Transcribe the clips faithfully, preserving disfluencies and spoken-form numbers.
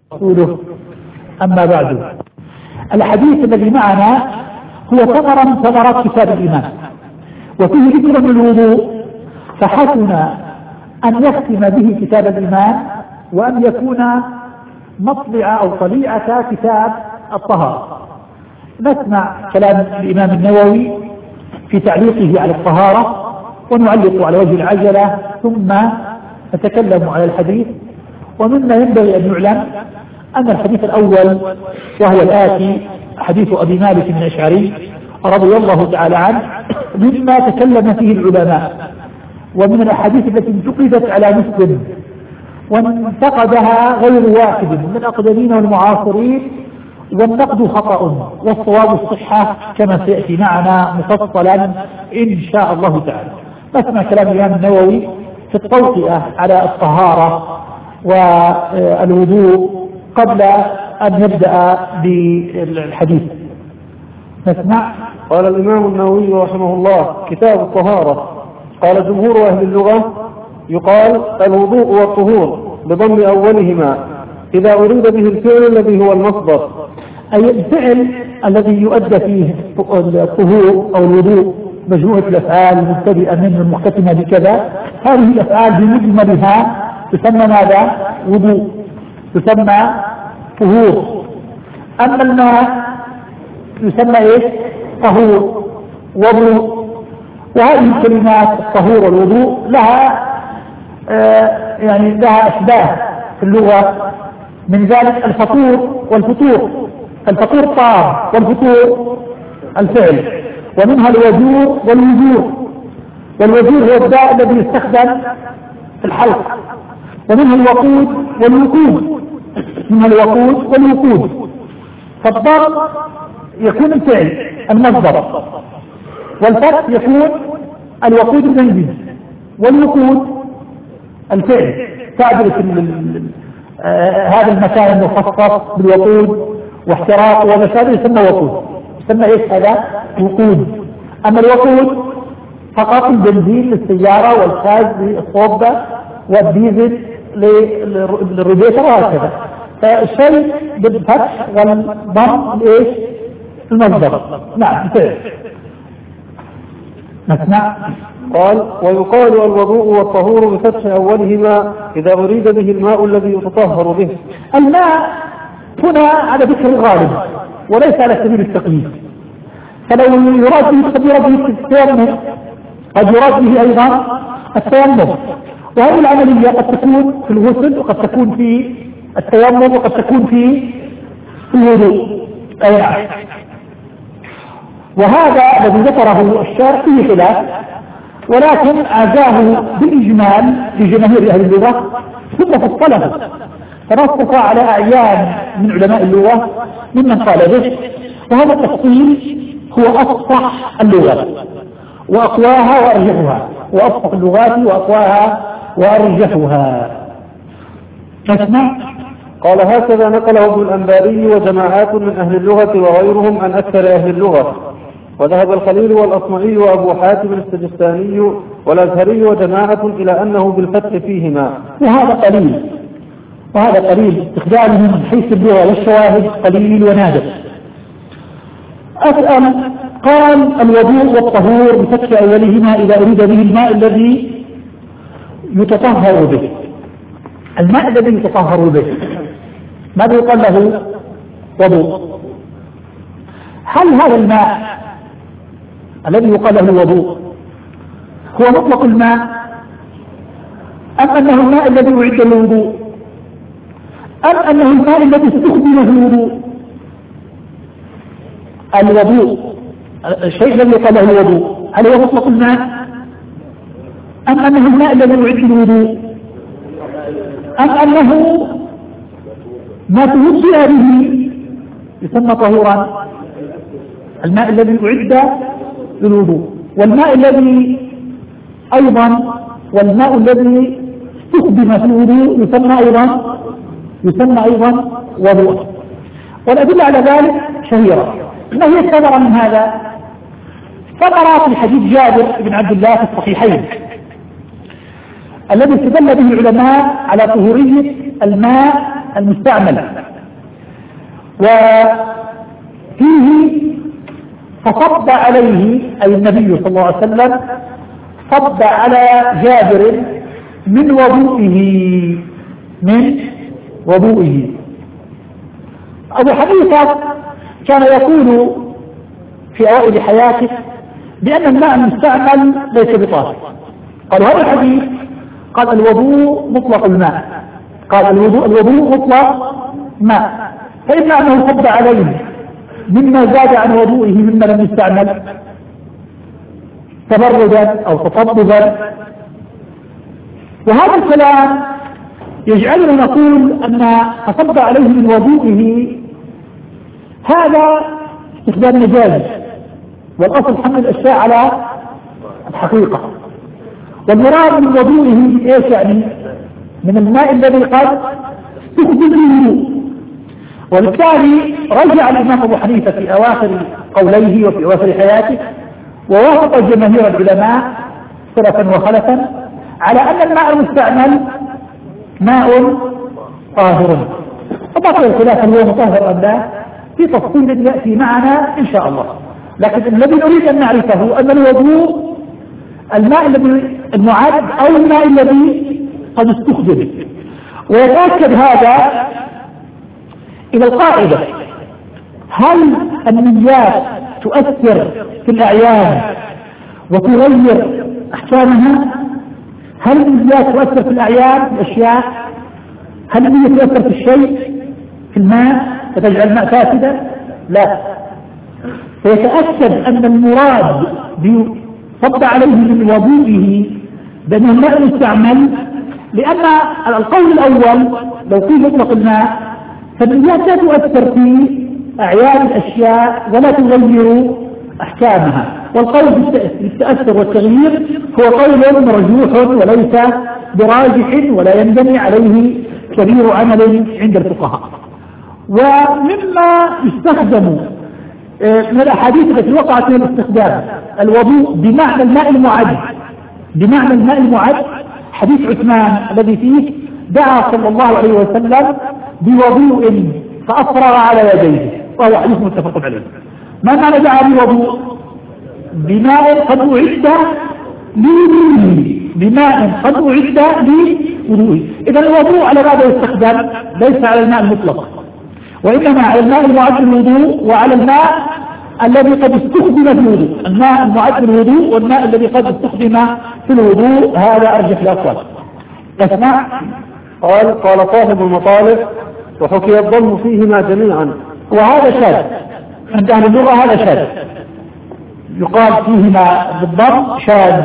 رسوله. أما بعد، الحديث الذي معنا هو ثمرة من ثمرات كتاب الإيمان، وفيه ذكر من الوضوء، فحسن أن يختم به كتاب الإيمان وأن يكون مطلع أو طليعة كتاب الطهارة. نسمع كلام الإمام النووي في تعليقه على الطهارة، ونعلق على وجه العجلة، ثم نتكلم على الحديث. ومما ينبغي أن يعلم أن الحديث الأول وهو الآتي حديث أبي مالك الأشعري رضي الله تعالى عنه مما تكلم فيه العلماء، ومن الأحاديث التي انتقدت على مسلم وانتقدها غير واحد من الأقدمين والمعاصرين، والنقد خطأ والصواب الصحة كما سيأتي معنا مفصلا إن شاء الله تعالى. نسمع كلام الإمام النووي في التوطئة على الطهارة والوضوء قبل أن نبدأ بالحديث. نسمع. قال الإمام النووي رحمه الله: كتاب الطهارة. قال جمهور أهل اللغة: يقال الوضوء والطهور بضم أولهما إذا أريد به الفعل الذي هو المصدر، أي الفعل الذي يؤدى فيه الطهور أو الوضوء، مجموعة الأفعال المبتدئة منه المختتمة بكذا، هذه الأفعال بمجملها تسمى ماذا؟ وضوء، تسمى طهور. أما الماء يسمى إيش؟ طهور، وضوء. وهذه الكلمات الطهور والوضوء لها آه يعني لها أشباه في اللغة، من ذلك الفطور والفطور. الفطور طار والفطور الفعل، ومنها الوجور والوجور. والوجور هو الداء الذي يستخدم في الحلق، ومنها الوقود والوقود، منها الوقود والوقود. فالضرب يكون الفعل المصدر، والفتح يكون الوقود المنزل، والوقود الفعل. تعبر آه هذا المكان المخصص بالوقود واحتراق ومسائل يسمى وقود، يسمى ايش هذا؟ وقود. اما الوقود فقط البنزين للسيارة، والغاز للصوبة، والديزل للريديتر، وهكذا. فالشيء بالفتح والضم ايش؟ المصدر. نعم فعل. نسمع. قال: ويقال الوضوء والطهور بفتح أولهما إذا أريد به الماء الذي يتطهر به. الماء هنا على ذكر الغالب وليس على سبيل التقييد، فلو يراد به التيمم قد يراد به أيضا التيمم. وهذه العملية قد تكون في الغسل، وقد تكون في التيمم، وقد تكون في الوضوء. أي وهذا الذي ذكره الشارع فيه خلاف، ولكن عزاه بالإجمال لجماهير أهل اللغة ثم فصله، فنصف على أعيان من علماء اللغة ممن قال به. وهذا التفصيل هو أفصح اللغات وأقواها وأرجحها، وأفصح اللغات وأقواها وأرجحها. نسمع. قال: هكذا نقله ابن الأنباري وجماعات من أهل اللغة وغيرهم عن أكثر أهل اللغة. وذهب الخليل والأصمعي وأبو حاتم السجستاني والأزهري وجماعة إلى أنه بالفتح فيهما. وهذا قليل، وهذا قليل استخدامه من حيث اللغة والشواهد قليل ونادر. أسأل. قال: الوضوء والطهور بفتح أولهما إذا أريد به الماء الذي يتطهر به. الماء الذي يتطهر به ماذا يقال له؟ وضوء. هل هذا الماء الذي يقال له الوضوء هو مطلق الماء، أم أنه الماء الذي أعد للوضوء، أم أنه الماء الذي استخدم في الوضوء؟ الوضوء الشيء الذي يقال له الوضوء هل هو مطلق الماء، أم أنه الماء الذي أعد للوضوء، أم أنه ما توضئ به يسمى طهورا؟ الماء الذي أعد للوضوء، والماء الذي أيضا والماء الذي استخدم في الوضوء يسمى أيضا يسمى أيضا وضوء. والأدلة على ذلك شهيرة. ما هي الثمرة من هذا؟ ثمرة في حديث جابر بن عبد الله في الصحيحين الذي استدل به العلماء على طهورية الماء المستعمل وفيه فصب عليه أي النبي صلى الله عليه وسلم صب على جابر من وضوئه من وضوئه. أبو حنيفة كان يقول في أوائل حياته بأن الماء المستعمل ليس بطاهر. قال هذا الحديث قال الوضوء مطلق الماء، قال الوضوء الوضوء مطلق ماء، فإما أنه صب عليه مما زاد عن وضوئه مما لم يستعمل تبردا أو تطببا. وهذا الكلام يجعلنا نقول أن صب عليه من وضوئه هذا استخدام مجاز، والأصل حمل الأشياء على الحقيقة، والمراد من وضوئه ايش يعني؟ من الماء الذي قد استخدم الوضوء. وبالتالي رجع الإمام أبو حنيفة في أواخر قوليه وفي أواخر حياته ووافق جماهير العلماء سلفا وخلفا على أن الماء المستعمل ماء طاهر. وبقي الخلاف هل هو مطهر أم لا في تفصيل يأتي معنا إن شاء الله، لكن الذي نريد أن نعرفه أن الوضوء الماء الذي المعد أو الماء الذي قد استخدم. ويتأكد هذا إلى القاعدة: هل النيات تؤثر في الأعيان وتغير أحكامها؟ هل النيات تؤثر في الأعيان في الأشياء؟ هل النية تؤثر في الشيء في الماء فتجعل الماء فاسدا؟ لا. فيتأكد أن المراد بصب عليه من وضوئه بأنه الماء المستعمل، لأن القول الأول لو في مطلق الماء فالنيات لا تؤثر في أعيان الأشياء ولا تغير أحكامها، والقول بالتأثر والتغيير هو قول مرجوح وليس براجح ولا ينبني عليه كبير عمل عند الفقهاء. ومما يستخدم من الأحاديث التي وقعت من الاستخدام الوضوء بمعنى الماء المعد، بمعنى الماء المعد حديث عثمان الذي فيه دعا صلى الله عليه وسلم بوضوء فأفرغ على يديه، وهو حديث متفق عليه. ما معنى دعا بوضوء؟ بماء قد أعد لوضوءه، بماء قد أعد لوضوءه. إذا الوضوء على ماذا يستخدم؟ ليس على الماء المطلق، وإنما على الماء المعد للوضوء وعلى الماء الذي قد استخدم في الوضوء. الماء المعد للوضوء والماء الذي قد استخدم في الوضوء هذا أرجح الأقوال. اسمع. قال قال صاحب المطالب: وحكي الضم فيهما جميعا. وهذا شاذ عند أهل اللغة، هذا شاذ يقال فيهما بالضم شاذ.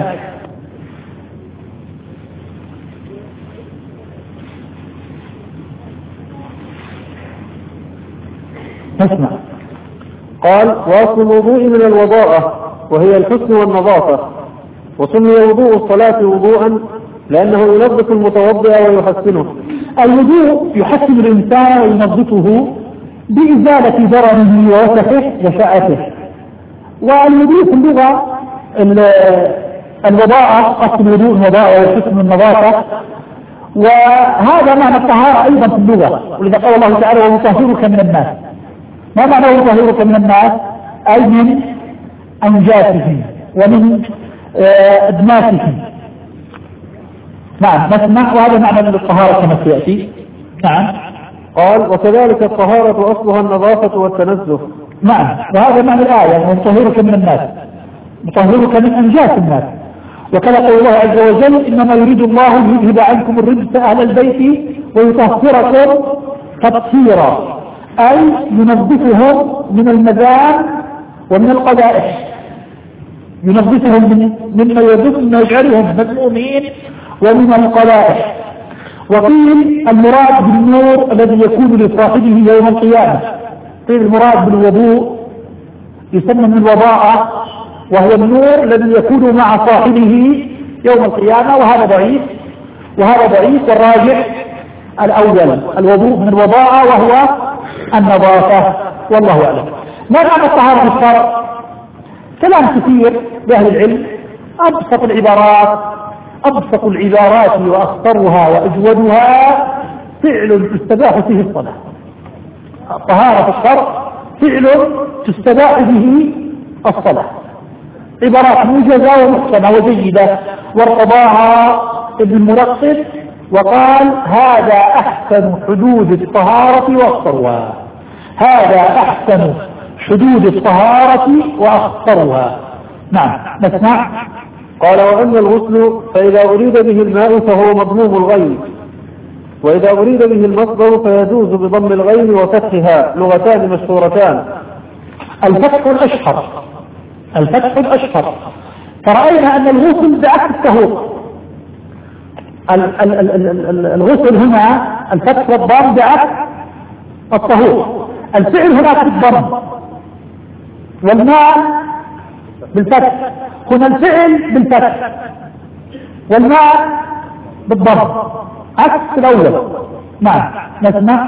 اسمع. قال: واصل الوضوء من الوضاءة وهي الحسن والنظافة، وسمي وضوء الصلاة وضوءا لأنه ينظف المتوضئ ويحسنه. الوضوء يحسن الإنسان وينظفه بإزالة درنه ووسخه وشعته. والوضوء في اللغة الوضاءة، قصد الوضوء الوضاءة والحسن النظافة، وهذا معنى الطهارة أيضا في اللغة. ولذا قال الله تعالى: ويطهرك من الناس. ما معنى يطهرك من الناس؟ أي من أنجاسهم ومن أدماسهم. نعم نسمع. وهذا معنى من الطهارة كما سيأتي. نعم. قال: وكذلك الطهارة أصلها النظافة والتنزه. نعم. وهذا معنى الآية: ويطهرك من الناس، يطهرك من أنجاس الناس. وكما قال الله عز وجل: إنما يريد الله ليذهب عنكم الرجس أهل البيت ويطهركم تطهيرا، أي ينظفهم من المذام ومن القبائح، ينظفهم من مما يذم يجعلهم مذمومين ومن القبائح. وقيل المراد بالنور الذي يكون لصاحبه يوم القيامة. قيل المراد بالوضوء يسمى من الوضاءة، وهو النور الذي يكون مع صاحبه يوم القيامة. وهذا ضعيف وهذا ضعيف والراجح الأول الوضوء من الوضاءة وهو النظافة، والله أعلم. ما معنى الطهارة في الشرع؟ كلام كثير لأهل العلم. أبسط العبارات أبسط العبارات وأخطرها وأجودها: فعل تستباح فيه الصلاة. الطهارة في الشرع فعل تستباح به الصلاة، عبارات موجزة ومحكمة وجيدة، وارتضاها ابن الملقن وقال هذا أحسن حدود الطهارة وأخطرها، هذا أحسن حدود الطهارة وأخطرها. نعم نسمع. قال وأما الغسل فإذا أريد به الماء فهو مضموم الغين، وإذا أريد به المصدر فيجوز بضم الغين وفتحها، لغتان مشهورتان. الفتح الأشهر، الفتح الأشهر. فرأينا أن الغسل بعكس الطهور، الغسل هنا الفتح والضم بعكس الطهور، الفعل هناك بالضم والماء بالفتح، هنا الفعل بالفتح والماء بالضم عكس الأول. نعم نسمع.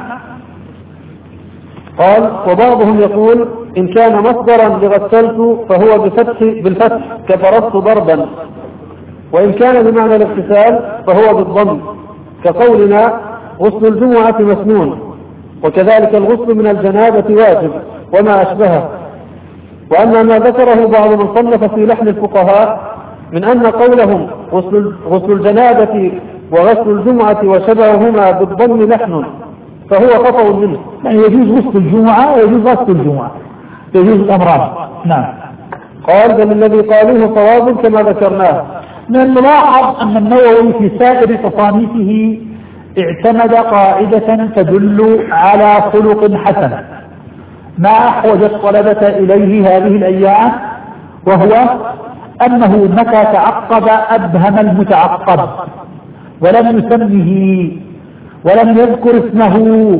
قال وبعضهم يقول إن كان مصدرا لغسلت فهو بفتح بالفتح كفرست ضربا، وإن كان بمعنى الاغتسال فهو بالضم كقولنا غسل الجمعة مسنون، وكذلك الغسل من الجنابة واجب وما أشبهه. وأما ما ذكره بعض من صنف في لحن الفقهاء من أن قولهم غسل, غسل الجنابة وغسل الجمعة وشبههما بالضم لحن فهو خطأ منه، يعني يجوز غسل الجمعة ويجوز غسل الجمعة، يجوز الأمران. نعم. قال بل الذي قالوه صواب كما ذكرناه. من الملاحظ أن النووي في سائر تصانيفه اعتمد قاعدة تدل على خلق حسن ما أحوج الطلبة إليه هذه الأيام، وهو أنه متى تعقب أبهم المتعقب ولم يسمه ولم يذكر اسمه،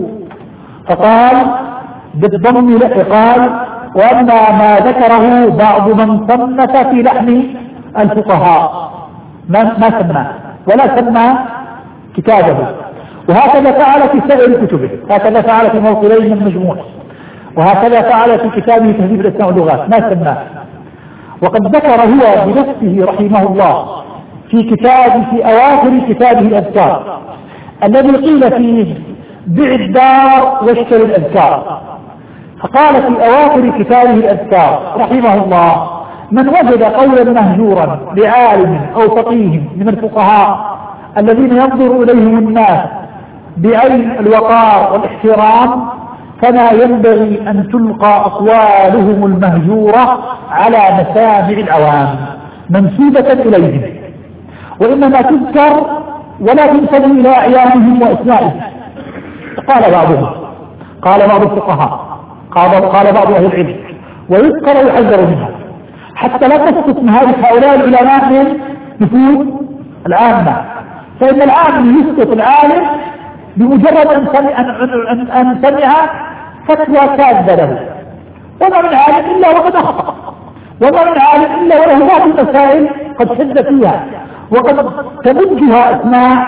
فقال بالضم قال وأما ما ذكره بعض من صنف في لحن الفقهاء ما, ما سمى ولا سمى كتابه، وهكذا فعل في سائر كتبه، هكذا فعل في موصلين المجموع، وهكذا فعل في كتابه تهذيب الأسماء واللغات ما سماه. وقد ذكر هو بنفسه رحمه الله في كتاب في أواخر كتابه الأذكار الذي قيل فيه بع الدار واشتري الأذكار، فقال في أواخر كتابه الأذكار رحمه الله من وجد قولا مهجورا لعالم أو فقيه من الفقهاء الذين ينظر إليهم الناس بعين الوقار والاحترام فما ينبغي أن تلقى أقوالهم المهجورة على مسامع العوام منسوبة إليهم، وإنما تذكر ولا تنسب إلى أعيانهم وأسمائهم. قال بعضهم، قال بعض الفقهاء، قال, قال بعض أهل العلم، ويذكر ويحذر منها حتى لا تسقط من هؤلاء العلماء من نفوذ العامة، فإن العام يسقط العالم بمجرد أن سمع, أن أن سمع فتوى كاذبة له، وما من عالم إلا وقد أخطأ، وما من عالم إلا وله بعض المسائل قد شد فيها وقد تمجها أسماء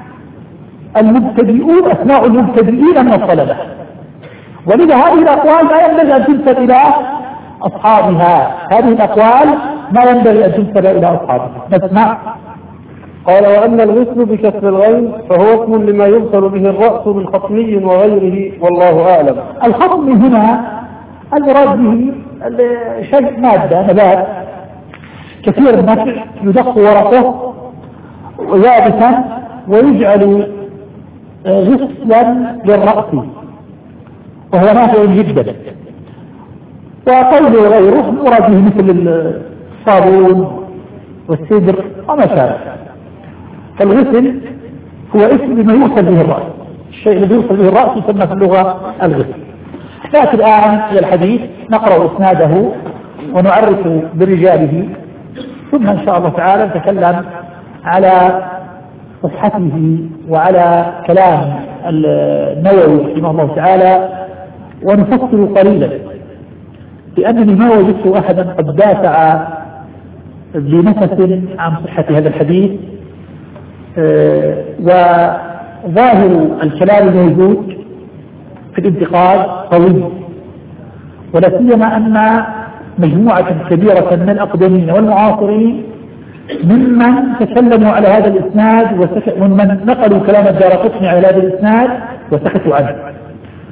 المبتدئون أسماء المبتدئين من الطلبة، ولذا هذه الأقوال ما ينبغي أن تنسب إلى أصحابها، هذه الأقوال ما ينبغي أن تنسب إلى أصحابها. نسمع. قال وأما الغسل بكسر الغين فهو اسم لما يغسل به الرأس من خطمي وغيره والله أعلم. الخطم هنا المراد به شيء مادة نبات كثير النفع يدق ورقه يابسا ويجعل غسلا للرأس وهو نافع جدا، وقوله غيره المراد به مثل الصابون والسدر وما شابه. فالغسل هو اسم لما يغسل به الرأس، الشيء الذي يغسل به الرأس يسمى في اللغة الغسل. لكن الآن في الحديث نقرأ إسناده ونعرف برجاله، ثم إن شاء الله تعالى نتكلم على صحته وعلى كلام النووي رحمه الله تعالى ونفصل قليلا، لأنني ما وجدت أحدا قد دافع بنفس عن صحة هذا الحديث، وظاهر الكلام الموجود في الانتقاد طويل، ولا سيما أن مجموعة كبيرة من الأقدمين والمعاصرين ممن تكلموا على هذا الإسناد ومن نقلوا كلام الدارقطني على هذا الإسناد وسكتوا عنه،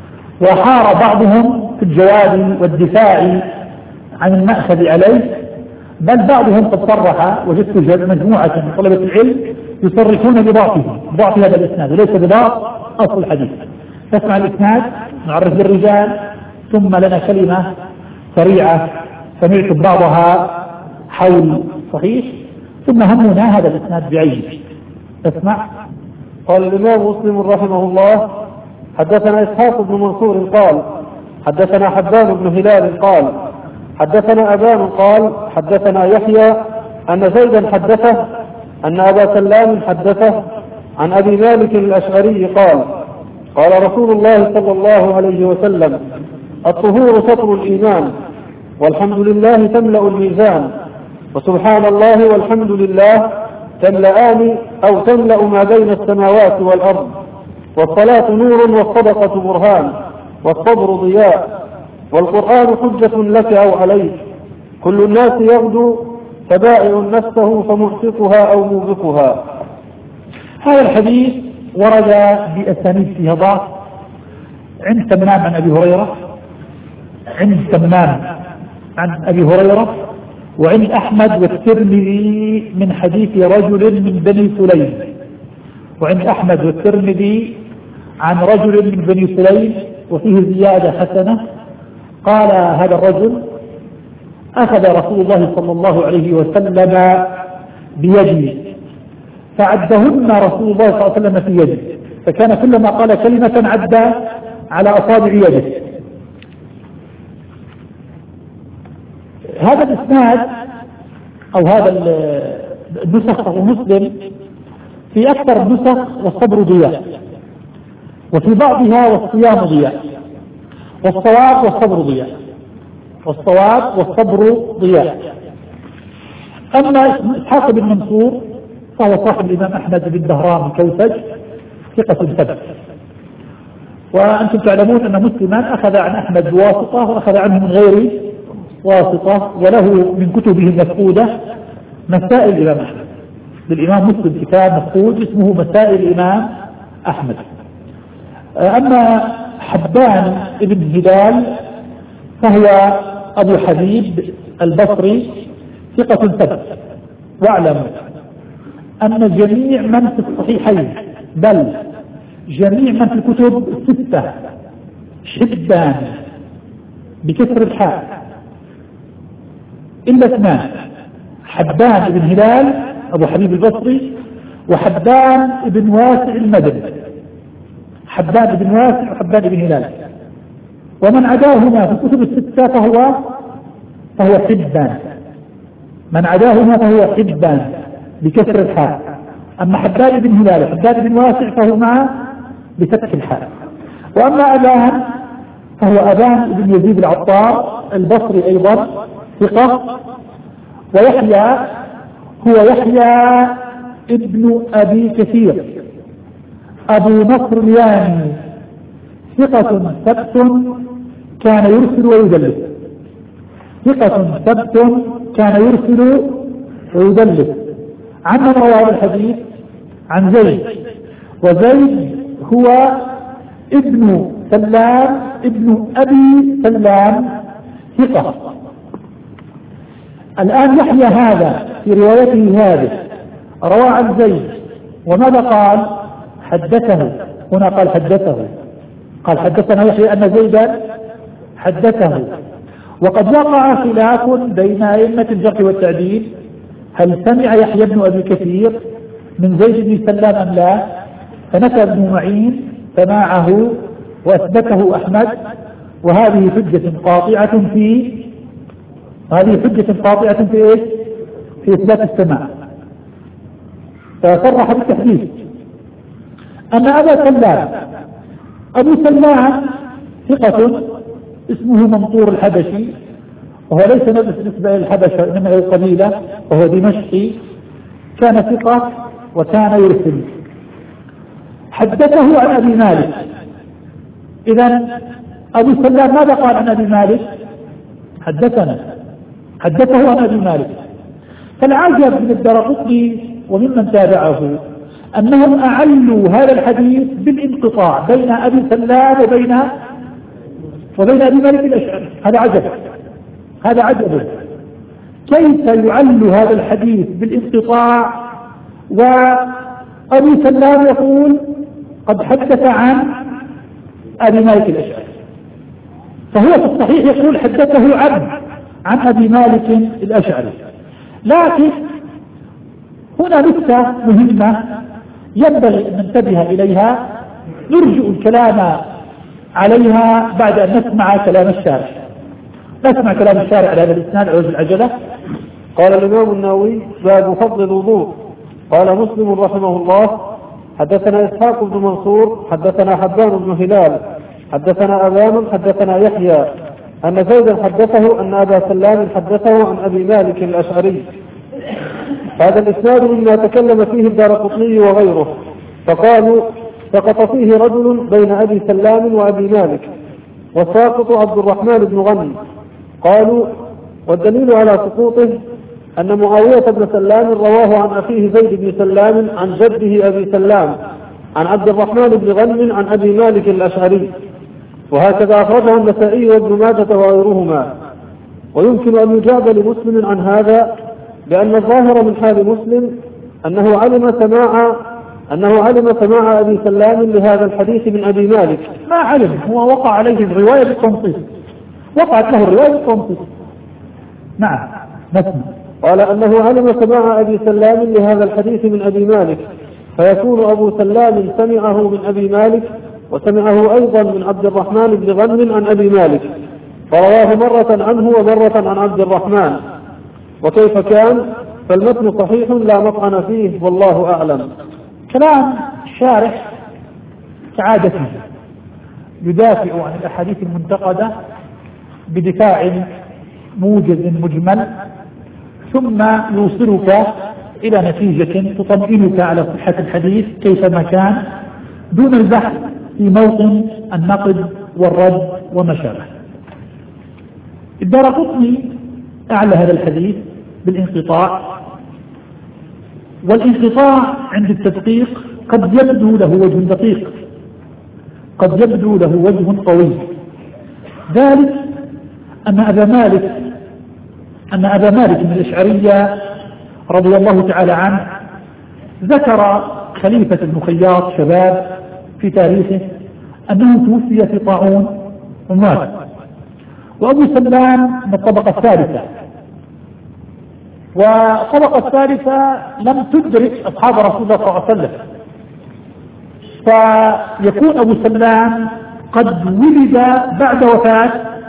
وحار بعضهم في الجواب والدفاع عن المأخذ عليه، بل بعضهم قد صرح، وجدت مجموعة من طلبة العلم يصرحون بضعفه، ضعف هذا الإسناد وليس بضعف أصل الحديث. نسمع الإسناد، نعرف بالرجال، ثم لنا كلمة سريعة سمعت بعضها حول صحيح، ثم همنا هذا الإسناد بعينه. اسمع. قال الإمام مسلم رحمه الله: حدثنا إسحاق بن منصور قال حدثنا حبان بن هلال قال حدثنا أبان قال حدثنا يحيى أن زيدا حدثه أن أبا سلام حدثه عن أبي مالك الأشعري قال قال رسول الله صلى الله عليه وسلم: الطهور سطر الإيمان، والحمد لله تملأ الميزان، وسبحان الله والحمد لله تملأان أو تملأ ما بين السماوات والأرض، والصلاة نور والصدقة برهان، والصبر ضياء، والقرآن حجة لك أو عليك، كل الناس يغدو فبائع نفسه فمحققها أو موبقها. هذا الحديث ورد بأسانيد فيها ضعف، عند تمام عن أبي هريرة، عند تمام عن أبي هريرة، وعند أحمد والترمذي من حديث رجل من بني سليم، وعند أحمد والترمذي عن رجل من بني سليم، وفيه زيادة حسنة. قال هذا الرجل: أخذ رسول الله صلى الله عليه وسلم بيدي فعدهن رسول الله صلى الله عليه وسلم في يده، فكان كلما قال كلمة عد على أصابع يده. هذا الإسناد أو هذا النسخ مسلم في أكثر النسخ والصبر ضياء، وفي بعضها والصيام ضياء، والصواب والصبر ضياء، والصواب والصبر ضياء. أما إسحاق بن منصور فهو صاحب الإمام أحمد بن دهران الكوسج، ثقة ثبت. وأنتم تعلمون أن مسلما أخذ عن أحمد بواسطة وأخذ عنه من غير واسطة، وله من كتبه المفقودة مسائل الإمام أحمد. للإمام مسلم كتاب مفقود اسمه مسائل الإمام أحمد. أما حبان بن هلال فهو أبو حبيب البصري، ثقة ثبت. واعلموا أن جميع من في الصحيحين، بل جميع من في الكتب الستة، حبان بكسر الحاء إلا اثنان: حبان بن هلال أبو حبيب البصري، وحبان بن واسع المدني. حبان بن واسع وحبان بن هلال، ومن عداهما في الكتب الستة فهو فهو حبان، من عداهما فهو حبان بكسر الحاء. أما حبان بن هلال وحبان بن واسع فهو مع بفتح الحاء. وأما أبان فهو أبان بن يزيد العطار البصري أيضا ثقة. ويحيى هو يحيى ابن أبي كثير أبو نصر الياني، ثقة ثبت كان يرسل ويدلس، ثقة ثبت كان يرسل ويدلس. عمن رواه الحديث عن زيد، وزيد هو ابن سلام ابن أبي سلام ثقة. الآن يحيى هذا في روايته هذه روى عن زيد، وماذا قال؟ حدثه. هنا قال حدثه، قال حدثنا يحيى أن زيدا حدثه. وقد وقع خلاف بين أئمة الجرح والتعديل، هل سمع يحيى بن أبي كثير من زيد بن سلام أم لا؟ فنفى ابن معين سماعه وأثبته أحمد، وهذه حجة قاطعة في هذه حجة قاطعة في إيش؟ في إثبات السماع، فصرح بالتحديث. أما أبا سلام، أبو سلام ثقة اسمه منصور الحبشي، وهو ليس نسبة للحبشة إنما هو قبيلة، وهو دمشقي، كان ثقة وكان يرسل. حدثه عن أبي مالك. إذن أبو سلام ماذا قال عن أبي مالك؟ حدثنا، حدثه عن أبي مالك. فالعجب من الدرقطني وممن تابعه أنهم أعلوا هذا الحديث بالانقطاع بين أبي سلام وبين وبين أبي مالك الأشعري. هذا عجب، هذا عجب، كيف يعل هذا الحديث بالانقطاع وأبي سلام يقول قد حدث عن أبي مالك الأشعري، فهو في الصحيح يقول حدثه عن عن أبي مالك الأشعري. لكن هنا نكتة مهمة ينبغي أن ننتبه إليها، نرجع الكلام عليها بعد أن نسمع كلام الشارع. نسمع كلام الشارع على هذا الإسناد عوز العجلة. قال الإمام النووي: باب فضل الوضوء. قال مسلم رحمه الله: حدثنا إسحاق بن منصور حدثنا حبان بن هلال حدثنا أبان حدثنا يحيى أن زيدا حدثه أن أبا سلام حدثه عن أبي مالك الأشعري. هذا الإسناد مما تكلم فيه الدارقطني وغيره، فقالوا سقط فيه رجل بين أبي سلام وأبي مالك، والساقط عبد الرحمن بن غنم. قالوا: والدليل على سقوطه أن معاوية بن سلام رواه عن أخيه زيد بن سلام عن جده أبي سلام عن عبد الرحمن بن غنم عن أبي مالك الأشعري، وهكذا أخرجه النسائي وابن ماجه وغيرهما. ويمكن أن يجاب لمسلم عن هذا بأن الظاهر من حال مسلم أنه علم سماع أنه علم سماع أبي سلام لهذا الحديث من أبي مالك. ما علم، هو وقع عليه الرواية بالتنصيص، وقعت له الرواية بالتنصيص. نعم نسمع. قال أنه علم سماع أبي سلام لهذا الحديث من أبي مالك، فيكون أبو سلام سمعه من أبي مالك وسمعه أيضا من عبد الرحمن بن غنم عن أبي مالك، فرواه مرة عنه ومرة عن عبد الرحمن. وكيف كان فالمتن صحيح لا مطعن فيه، والله أعلم. كلام الشارح كعادته يدافع عن الأحاديث المنتقدة بدفاع موجز مجمل، ثم يوصلك إلى نتيجة تطمئنك على صحة الحديث كيفما كان، دون البحث في موطن النقد والرد وما شابه. الدارقطني أعلى هذا الحديث بالانقطاع، والانقطاع عند التدقيق قد يبدو له وجه دقيق، قد يبدو له وجه قوي، ذلك أن أبا مالك أن أبا مالك من الأشعرية رضي الله تعالى عنه ذكر خليفة بن خياط شباب في تاريخه أنه توفي في طاعون ومات، وأبو سلام من الطبقة الثالثة، والطبقة الثالثة لم تدرك أصحاب رسول الله صلى الله عليه وسلم، فيكون أبو سلام قد ولد بعد وفاة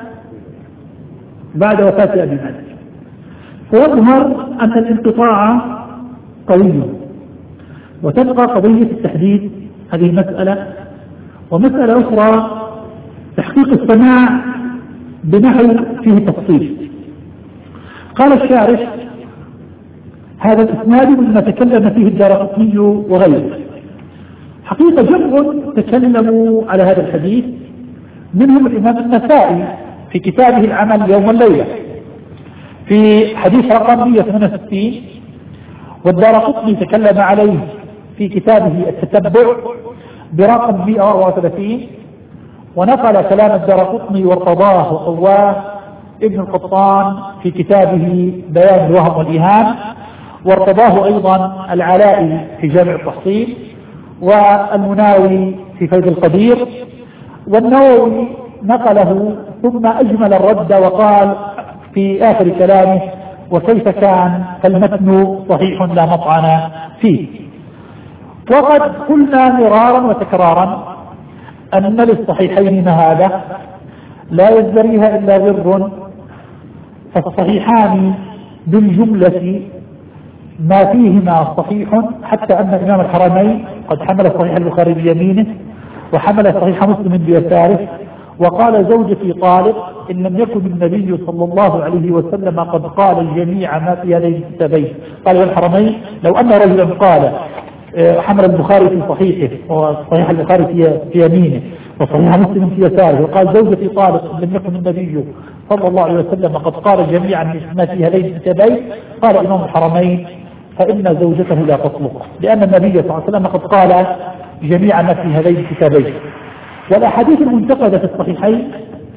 بعد وفاة أبي مالك، فيظهر أن الانقطاع قوي. وتبقى قضية التحديد، هذه مسألة، ومسألة أخرى تحقيق السماع بنحو فيه تفصيل. قال الشارح: هذا الإسناد مما تكلم فيه الدارقطني وغيره. حقيقة جمع تكلموا على هذا الحديث، منهم الإمام النسائي في كتابه العمل يوم الليلة في حديث رقم مئة وثمانية وستين، والدارقطني تكلم عليه في كتابه التتبع برقم مئة وأربعة وثلاثين، ونقل كلام الدارقطني وارتضاه وقواه ابن القطان في كتابه بيان الوهم والإيهام، وارتضاه أيضا العلائي في جامع التحصيل، والمناوي في فيض القدير، والنووي نقله ثم أجمل الرد وقال في آخر كلامه: وكيف كان فالمتن صحيح لا مطعن فيه. وقد قلنا مرارا وتكرارا أن للصحيحين مهابة لا يزدريها إلا غر، فالصحيحان بالجملة ما فيهما صحيح، حتى أن إمام الحرمين قد حمل صحيح البخاري بيمينه وحمل صحيح مسلم بيساره، وقال: زوجتي طالق إن لم يكن النبي صلى الله عليه وسلم قد قال الجميع ما في هذين الكتابين. قال الحرمين: لو أن رجلا قال حمل البخاري في صحيحه وصحيح البخاري في يمينه وصحيح مسلم في يساره، وقال: زوجتي طالق إن لم يكن النبي صلى الله عليه وسلم قد قال جميعا ما في هذين الكتابين، قال إمام الحرمين: فإن زوجته لا تطلق، لأن النبي صلى الله عليه وسلم قد قال جميعا ما في هذين الكتابين. والأحاديث المنتقدة في الصحيحين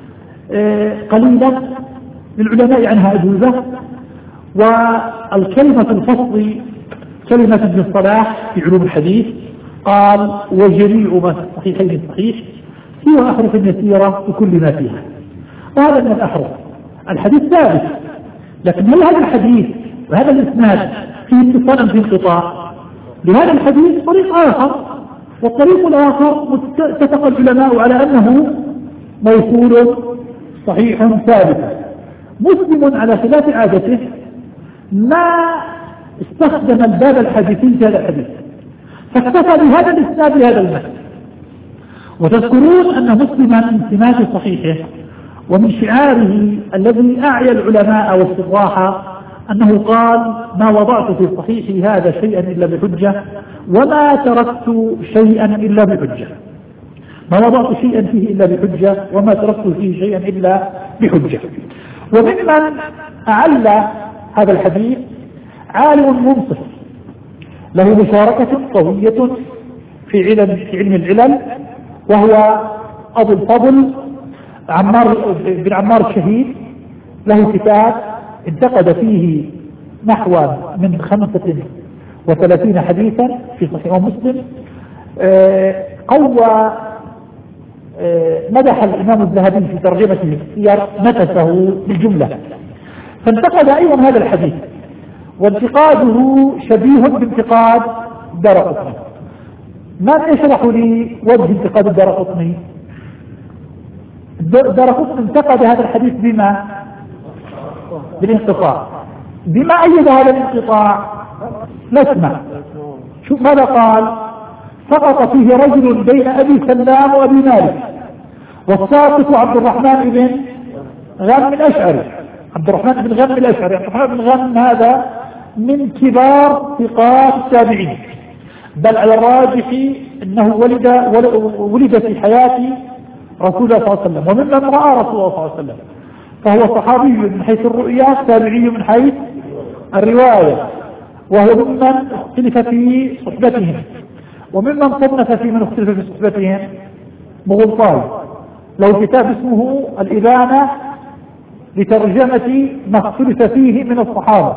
قليلة للعلماء عنها أجوبة. والكلمة الفصل كلمة ابن الصلاح في علوم الحديث قال وجميع ما في الصحيحين صحيح فيه أحرف يسيرة بكل ما فيها، وهذا من الأحرف. الحديث ثابت، لكن هل هذا الحديث وهذا الإسناد فيه اتصال في انقطاع؟ لهذا الحديث طريق آخر، والطريق الآخر اتفق العلماء على أنه موصول صحيح ثابت. مسلم على خلاف عادته ما استخدم الباب الحديثي في هذا الحديث، فاكتفى بهذا الإسناد لهذا المثل. وتذكرون أن مسلما من سمات صحيحه ومن شعاره الذي أعيا العلماء والصراحة أنه قال ما وضعت في صحيحي هذا شيئا إلا بحجة وما تركت شيئا إلا بحجة، ما وضعت شيئا فيه إلا بحجة وما تركت فيه شيئا إلا بحجة. وممن أعل هذا الحديث عالم منصف له مشاركة قوية في علم في علم العلل، وهو أبو الفضل عمار بن عمار الشهيد، له كتاب انتقد فيه نحو من خمسة وثلاثين حديثا في صحيح مسلم. قوى مدح الإمام الذهبي في ترجمته السير نفسه بالجملة، فانتقد أيضا هذا الحديث، وانتقاده شبيه بانتقاد الدارقطني. من يشرح لي وجه انتقاد الدارقطني؟ الدارقطني انتقد هذا الحديث بما بالانقطاع. بما أيد هذا الانقطاع؟ نسمع. شوف ماذا قال: سقط فيه رجل بين أبي سلام وأبي مالك، والساقط عبد الرحمن بن غنم الأشعري. عبد الرحمن بن غنم الأشعري، عبد الرحمن بن غنم هذا من كبار ثقات التابعين، بل على الراجح انه ولد ولد في حياة رسول الله صلى الله عليه وسلم، وممن رأى رسول الله صلى الله عليه وسلم، فهو صحابي من حيث الرؤيا، تابعي من حيث الرواية، وهو ممن اختلف في صحبتهم، وممن صنف في من اختلف في صحبتهم مغلطان. له كتاب اسمه الإبانة لترجمة ما اختلف فيه من الصحابة،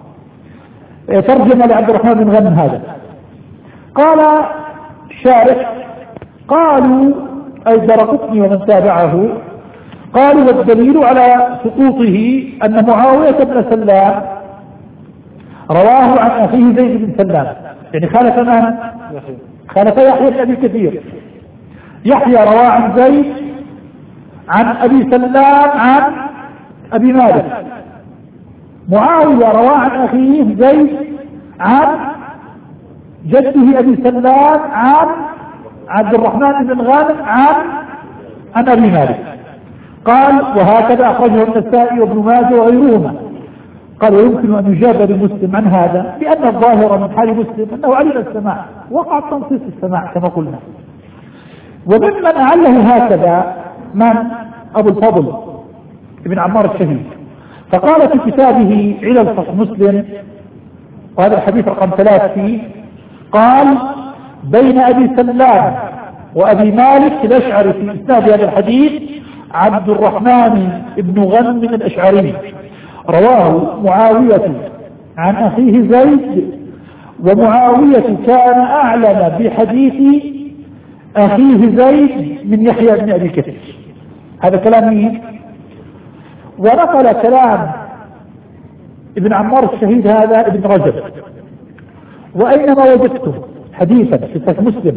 ترجمة لعبد الرحمن بن غنم هذا. قال الشارح: قالوا أي الدارقطني ومن تابعه، قالوا والدليل على سقوطه أن معاوية بن سلام رواه عن أخيه زيد بن سلام، يعني خالف من؟ خالف يحيى بن أبي كثير. يحيى رواه عن زيد عن أبي سلام عن أبي مالك، معاوية رواه عن أخيه زيد عن جده أبي سلام عن عبد الرحمن بن غانم عن عن أبي مالك. قال: وهكذا أخرجه النسائي وابن ماجه وغيرهما. قال: ويمكن أن يجاب لمسلم عن هذا لأن الظاهر من حال مسلم أنه علم السماع، وقع تنصيص السماع كما قلنا. وممن أعله هكذا من أبو الفضل ابن عمار الشهيد، فقال في كتابه علل صحيح مسلم، وهذا الحديث رقم ثلاث فيه، قال: بين أبي سلام وأبي مالك الأشعري في إسناد هذا الحديث عبد الرحمن بن غنم الأشعري، رواه معاوية عن أخيه زيد، ومعاوية كان أعلم بحديث أخيه زيد من يحيى بن أبي كثير. هذا كلام مين؟ ونقل كلام ابن عمار الشهيد هذا ابن رجب. وأينما وجدته حديثا في صحيح مسلم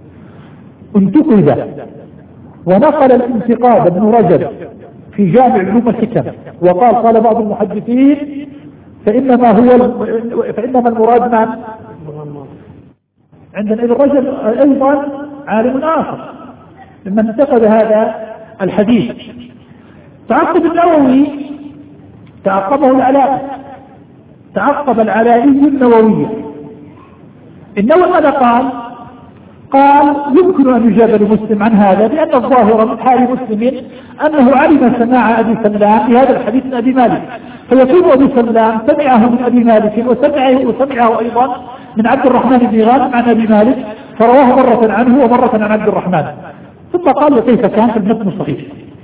انتقد ونقل الانتقاد ابن رجب في جامع علوم الحكم، وقال قال بعض المحدثين فإنما هو فإنما المراد من عندنا ابن رجب أيضا عالم آخر ممن انتقد هذا الحديث. تعقب النووي تعقبه العلائي، تعقب العلائي النووي. النووي ماذا قال؟ قال: يمكن أن يجاب لمسلم عن هذا لأن الظاهر من حال مسلم أنه علم سماع أبي سلام في هذا الحديث من أبي مالك، فيكون أبي سلام سمعه من أبي مالك وسمعه, وسمعه أيضا من عبد الرحمن بن غانم عن أبي مالك، فرواه مرة عنه ومرة عن عبد الرحمن. ثم قال: كيف كان في المتن الصحيح؟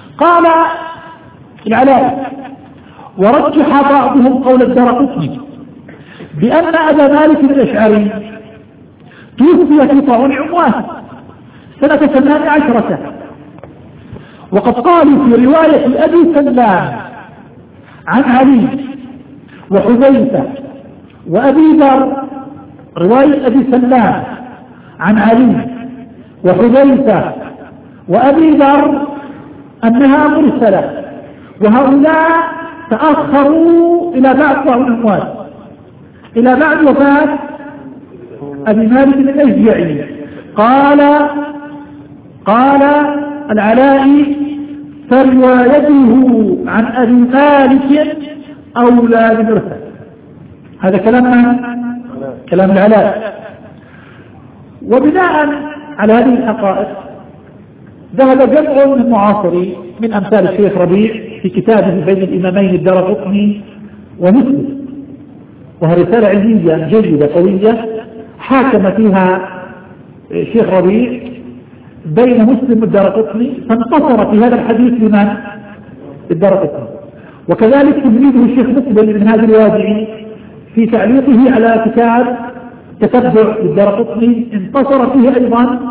قال العلاء: ورجح بعضهم قول الدارقطني بأن أبا مالك الأشعري توفي في طاعون عموان سنة ثمان عشرة، وقد قالوا في رواية أبي سلام عن علي وحذيفة وأبي ذر، رواية أبي سلام عن علي وحذيفة وأبي ذر أنها مرسلة، وهؤلاء تأخروا إلى بعد طاعون عموان، إلى بعد وفاة أبي مالك الأشجعي. قال قال العلاء: فروايته عن أبي مالك أولى بالمرسل. هذا كلام كلام العلاء. وبناء على هذه الحقائق ذهب جمع من المعاصرين من أمثال الشيخ ربيع في كتابه بين الإمامين الدارقطني ومسلم، وهي رسالة علمية جيدة قوية حاكم فيها الشيخ ربيع بين مسلم والدارقطني، فانتصر في هذا الحديث لمن؟ الدارقطني. وكذلك تلميذه الشيخ مقبل بن هادي الوادعي في تعليقه على كتاب تتبع للدارقطني انتصر فيه أيضا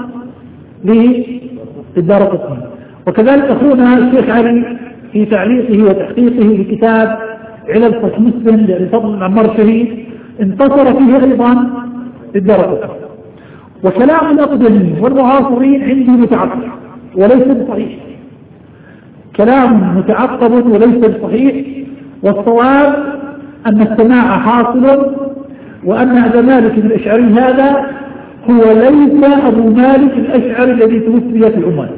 للدارقطني. وكذلك أخونا الشيخ علي في تعليقه وتحقيقه لكتاب علل صحيح مسلم لفضل عمار الشهيد انتصر فيه أيضا للدارقطني. وكلام الأقدمين والمعاصرين عندي متعقب وليس بصحيح، كلام متعقب وليس بصحيح، والصواب أن السماع حاصل، وأن أبا مالك الأشعري هذا هو ليس أبو مالك الأشعري الذي توفي في عمان.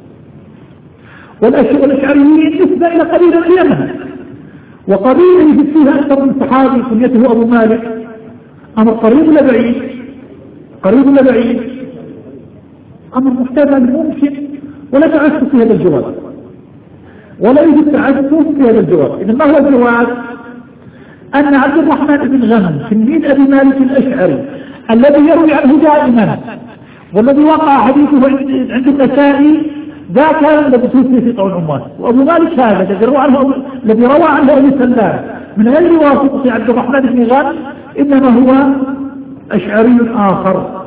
والأشعريين نسبة إلى قبيلة اليمن، وقبيلة يجد فيها أكثر من صحابي كنيته أبو مالك. أمر قريب ولا بعيد؟ قريب ولا بعيد؟ أمر محتمل ممكن، ولا تعسف في هذا الجواب، ولا يوجد تعسف في هذا الجواب. إذن ما هو الجواب؟ أن عبد الرحمن بن غنم تلميذ أبي مالك الأشعري الذي يروي عنه دائما والذي وقع حديثه عند النسائي ذاك الذي توفي في طاعون عمان، وأبو مالك هذا الذي روى عنه الذي روى عنه أبي سلام من غير واسطة عبد الرحمن بن غنم إنما هو أشعري آخر.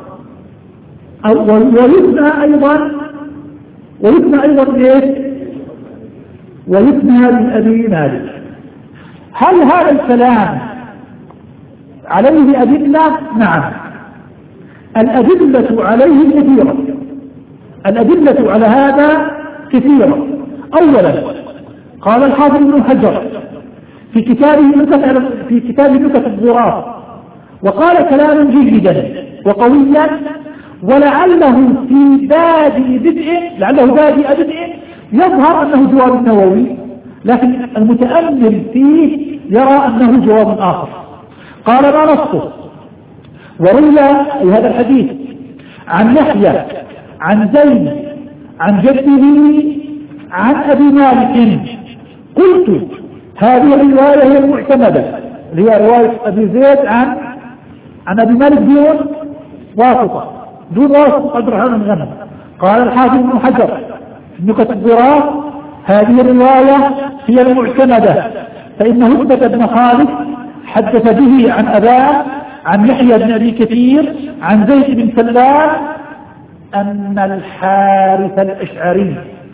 ويثنى أيضا ويثنى أيضا إيه؟ ويثنى من أبي مالك. هل هذا الكلام عليه أدلة؟ نعم، الأدلة عليه كثيرة، الأدلة على هذا كثيرة. أولا قال الحافظ ابن حجر في كتابه في كتاب نكت الظراف، وقال كلاما جيدا وقويا، ولعله في بادئ بدء لعله بادئ بدء يظهر أنه جواب النووي، لكن المتأمل فيه يرى أنه جواب آخر. قال ما نصه: وروي هذا الحديث عن يحيى عن زيد عن جده عن أبي مالك. قلت هذه الرواية هي المعتمدة، اللي هي رواية أبي زيد عن عن أبي مالك دون واسطة، دون واسطة عبد الرحمن بن غنم. قال الحافظ ابن حجر نكت الظراف: هذه الرواية هي المعتمدة، فإن هدبة بن خالد حدث به عن أباه عن يحيى بن أبي كثير عن زيد بن سلام أن الحارث الأشعري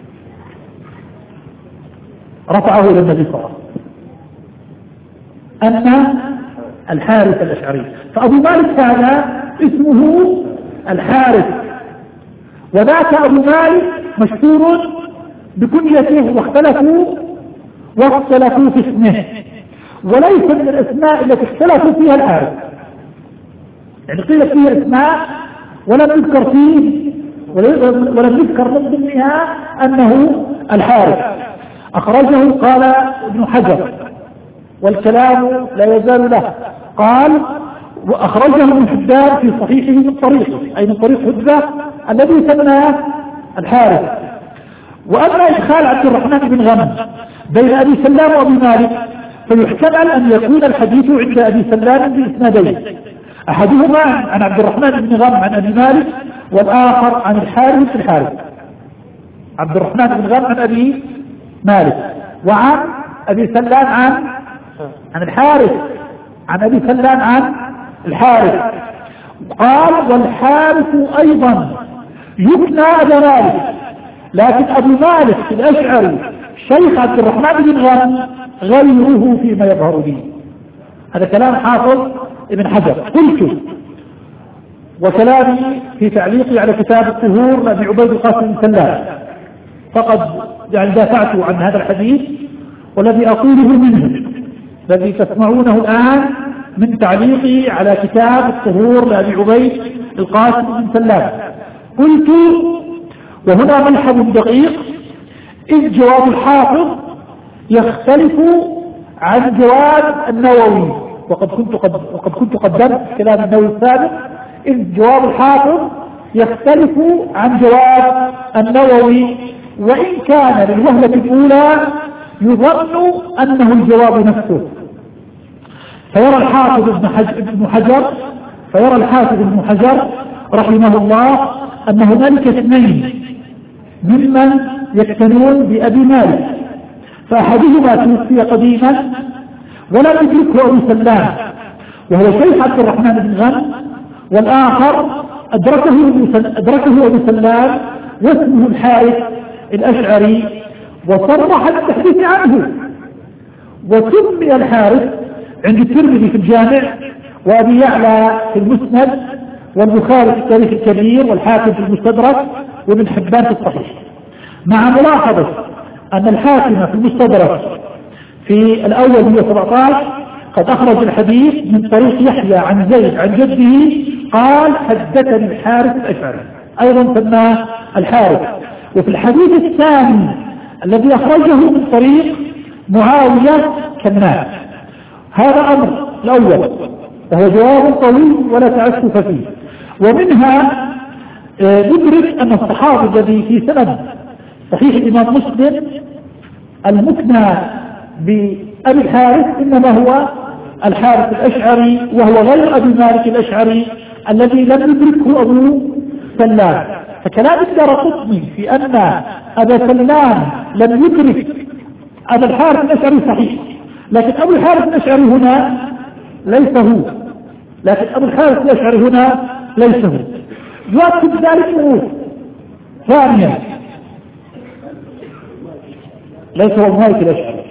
رفعه إلى النبي صلى الله عليه وسلم، أن الحارث الأشعري. فأبو مالك هذا اسمه الحارث، وذاك أبو مالك مشهور بكنيته، واختلفوا واختلفوا في اسمه، وليس من الأسماء التي اختلفوا فيها الحارث، يعني قيل فيها اسماء ولم يذكر فيه ولم يذكر من ضمنها أنه الحارث. أخرجه قال ابن حجر والكلام لا يزال له، قال وأخرجه ابن حبان في صحيحه من طريقه، أي من طريق حجة الذي سماه الحارث. وأما إدخال عبد الرحمن بن غنم بين أبي سلام وأبي مالك فيحتمل أن يكون الحديث عند أبي سلام بإسنادين، أحدهما عن عبد الرحمن بن غنم عن أبي مالك، والآخر عن الحارث الحارث. عبد الرحمن بن غنم عن أبي مالك، وعن أبي سلام عن عن الحارث، عن أبي سلام عن الحارث. قال والحارث أيضا يكنى أبا مالك، لكن أبو مالك الأشعري شيخ عبد الرحمن بن غنم غيره فيما يظهر به. هذا كلام حافظ ابن حجر. قلت وكلامي في تعليقي على كتاب الطهور لأبي عبيد القاسم بن سلام، فقد يعني دافعت عن هذا الحديث، والذي أقوله منه الذي تسمعونه الآن من تعليقي على كتاب الطهور لأبي عبيد القاسم بن سلام. قلت وهنا ملحظ دقيق، إذ جواب الحافظ يختلف عن جواب النووي، وقد كنت قد وقد كنت قدمت كلام النووي السابق، إذ جواب الحافظ يختلف عن جواب النووي، وإن كان للوهلة الأولى يظن أنه الجواب نفسه. فيرى الحافظ ابن حجر فيرى الحافظ ابن حجر رحمه الله أن هنالك اثنين ممن يقتنون بأبي مالك، فأحدهما توفي قديما ولا يدركه أبو سلام وهو شيخ عبد الرحمن بن غنم، والآخر أدركه أدركه أبو سلام واسمه الحارث الأشعري، وصرح التحديث عنه، وسمي الحارث عند الترمذي في الجامع، وأبي يعلى في المسند، والبخاري في التاريخ الكبير، والحاكم في المستدرك، وابن حبان في الصحيح، مع ملاحظة أن الحاكم في المستدرك في الأول مئة وسبعة عشر قد أخرج الحديث من طريق يحيى عن زيد عن جده قال حدثني الحارث الأشعري، أيضا سماه الحارث. وفي الحديث الثاني الذي أخرجه من طريق معاوية كناه. هذا أمر الأول، وهو جواب طويل ولا تعسف فيه. ومنها ندرك أن الصحابي الذي في سند صحيح الإمام مسلم المكنى بأبي الحارث إنما هو الحارث الأشعري، وهو غير أبي مالك الأشعري الذي لم يدركه أبو سلام. فكلام الدارقطني في أن أبا سلام لم يدرك أبا الحارث الأشعري صحيح، لكن أبو الحارث الأشعري هنا ليس هو، لكن أبو الحارث الأشعري هنا ليس هو. يؤكد ذلك أمور. ثانيا ليس هو مالك الأشعري.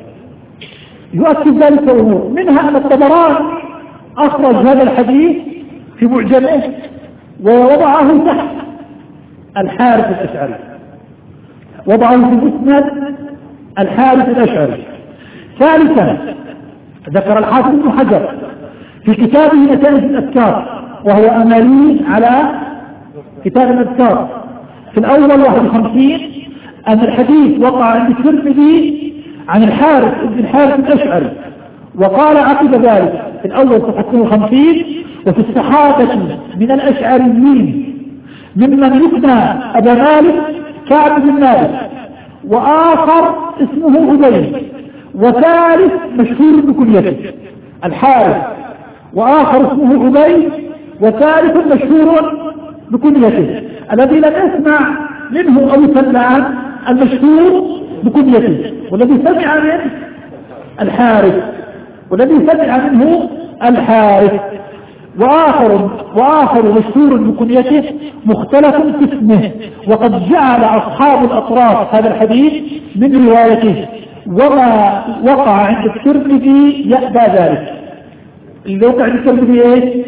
يؤكد ذلك أمور، منها أن الطبراني أخرج هذا الحديث في معجمه ووضعه تحت الحارث الأشعري، وضعه في مسند الحارث الأشعري. ثالثا ذكر الحافظ ابن حجر في كتابه نتائج الأذكار، وهو أمالي على كتاب الأذكار في الأول واحد وخمسين، أن الحديث وقع عند الترمذي عن الحارث ابن الحارث الأشعري، وقال عقب ذلك في الأول صفحة اثنين وخمسين وفي الصحابة من الأشعريين ممن يكنى أبا مالك كعب بن مالك، وآخر اسمه عبيد، وثالث مشهور بكنيته الحارث، وآخر اسمه عبيد، وثالث مشهور بكنيته الذي لم يسمع منه أبو سلام المشهور بكنيته، والذي سمع منه الحارث والذي سمع منه الحارث وآخر وآخر مشهور بكنيته مختلف في اسمه، وقد جعل أصحاب الأطراف هذا الحديث من روايته، وما وقع عند الترمذي يأبى ذلك. اللي وقع عند الترمذي ايه؟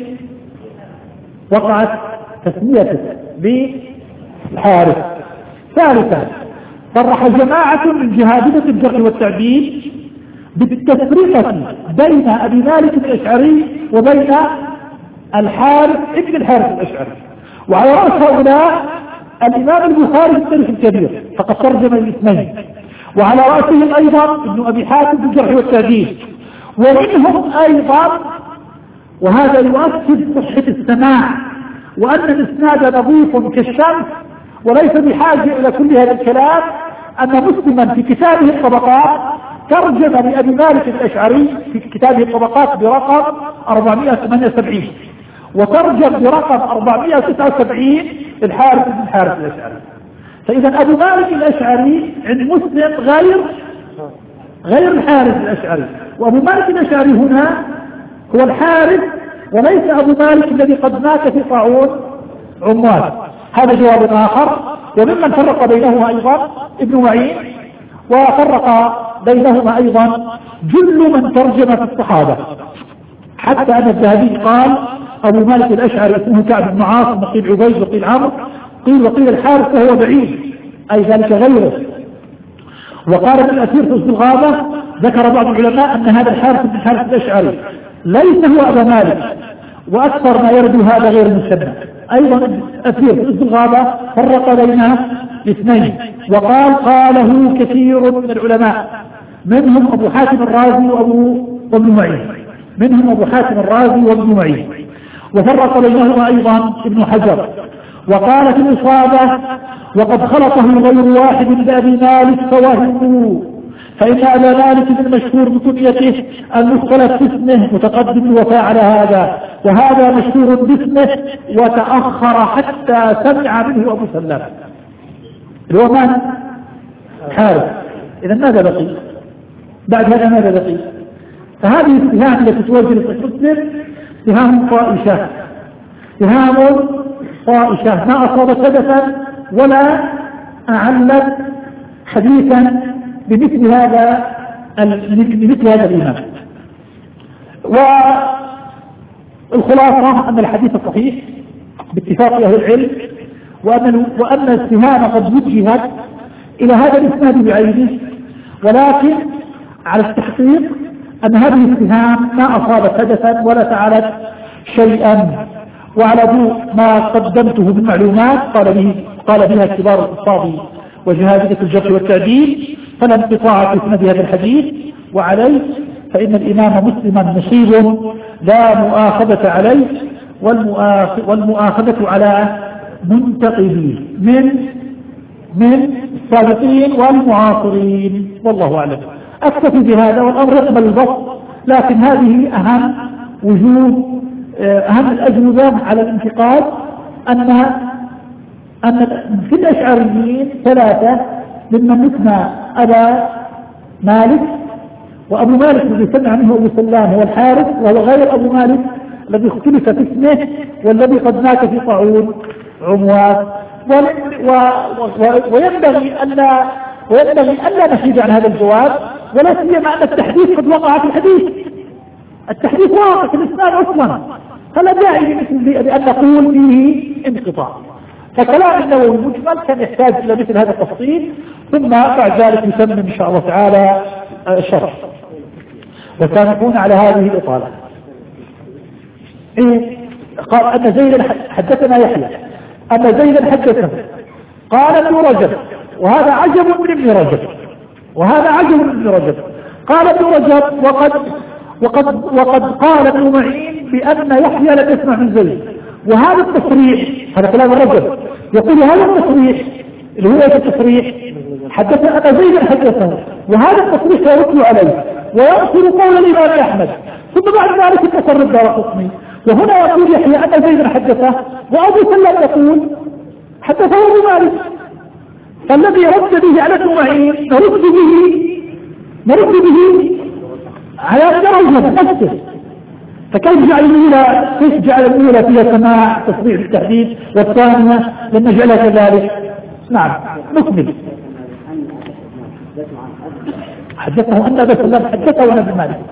وقعت تسميته بالحارث. ثالثا صرح جماعة من جهادة الجرح والتعديل بالتفرقة بين أبي مالك الأشعري وبين الحارث ابن الحارث الأشعري، وعلى رأس هؤلاء الإمام البخاري في التاريخ الكبير فقد ترجم الاثنين، وعلى رأسهم أيضا ابن أبي حاتم في الجرح والتعديل، ومنهم أيضا وهذا يؤكد صحة السماع وأن الإسناد نظيف كالشمس وليس بحاجة إلى كل هذا الكلام، أن مسلما في كتابه الطبقات ترجم لأبي مالك الأشعري في كتابه الطبقات برقم أربعمائة وثمانية وسبعين، وترجم برقم أربعمائة وتسعة وسبعين الحارث بن الحارث الأشعري. فإذا أبو مالك الأشعري عند مسلم غير غير الحارث الأشعري. وأبو مالك الأشعري هنا هو الحارث وليس أبو مالك الذي قد مات في طاعون عموان. هذا جواب آخر. وممن فرق بينهما أيضا ابن معين، وفرق بينهما أيضا جل من ترجم في الصحابة، حتى أن الذهبي قال أبو مالك الأشعري اسمه كعب بن عاصم، وقيل عبيد، وقيل عمرو، قيل وقيل الحارث فهو بعيد أي ذلك غيره. وقال ابن الأثير في أسد الغابة ذكر بعض العلماء أن هذا الحارث بن الحارث الأشعري ليس هو أبا مالك، وأكثر ما يرد هذا غير مسمى. أيضا الأثير في أسد الغابة فرق بين الاثنين وقال قاله كثير من العلماء، منهم أبو حاتم الرازي وأبو وابن معين، منهم أبو حاتم الرازي وابن معين. وفرق بينهما أيضا ابن حجر وقال في الإصابة وقد خلطه غير واحد بأبي مالك فوهموا، فإن أبا مالك المشهور بكنيته المختلف في اسمه متقدم الوفاء على هذا، وهذا مشهور باسمه وتأخر حتى سمع منه أبو سلام اللي هو من؟ حارث. إذا ماذا بقي؟ بعد هذا ماذا بقي؟ فهذه الاتهام التي توجه للمسلم اتهام طائشة، اتهام طائشة ما أصابت حدثا ولا أعلت حديثا بمثل هذا بمثل هذا الإمام. والخلاصة أن الحديث صحيح باتفاق أهل العلم، وأن وأن الاتهام قد وجهت إلى هذا الإسناد بعينه، ولكن على التحقيق أن هذه الاتهام ما أصابت حدثا ولا فعلت شيئا، وعلى ضوء ما قدمته من معلومات قال به قال بها كبار الحفاظ وجهازية الجرح والتعديل فلا انقطاع في اسناد هذا الحديث، وعليه فإن الإمام مسلما مصيب لا مؤاخذة عليه، والمؤاخذة على منتقبيه من من السابقين والمعاصرين. والله أعلم. أكتفي بهذا والأمر يقبل البسط، لكن هذه أهم وجوه أهم الأجوبة على الانتقاد أن أن في الأشعريين ثلاثة ممن مثنى أبا مالك، وأبو مالك الذي سمع منه أبو سلام هو الحارث، وهو غير أبو مالك الذي اختلف في اسمه والذي قد مات في طاعون عموان. وينبغي ألا وينبغي ألا نحيد عن هذا الجواب، ولا سيما أن التحديث قد وقع في الحديث، التحديث واقع في الإسناد أصلا، فلا داعي مثل بأن نقول فيه انقطاع. فكلام النووي مجمل كان يحتاج إلى مثل هذا التفصيل، ثم بعد ذلك يسمى إن شاء الله تعالى شرح، وسنكون على هذه الإطالة. إيه؟ قال أن زيدا حدثنا يحيى أن زيدا حدثنا قال ابن رجب، وهذا عجب من ابن رجب، وهذا عجب من ابن رجب. قال ابن رجب وقد وقد وقد قال ابن معين بأن يحيى لم يسمع من زيد، وهذا التصريح هذا كلام الرجل يقول هذا التصريح اللي هو التصريح حدثنا أن زيدا حدثنا، وهذا التصريح يرد عليه ويأخذ قول الإمام أحمد، ثم بعد ذلك يتصرف الدارقطني، وهنا يقول يحيى أن زيدا حدثه، وأبو سلم يقول حدثه أبو مالك، فالذي رد به على ابن معين نرد به نرد به على درجة نفسه. فكيف جعل الأولى كيف جعل الأولى فيها سماع تصريح التحديد والثانية لم نجعلها كذلك؟ نعم نكمل. حدثه أن أبا سلم حدثه أنا ابن مالك.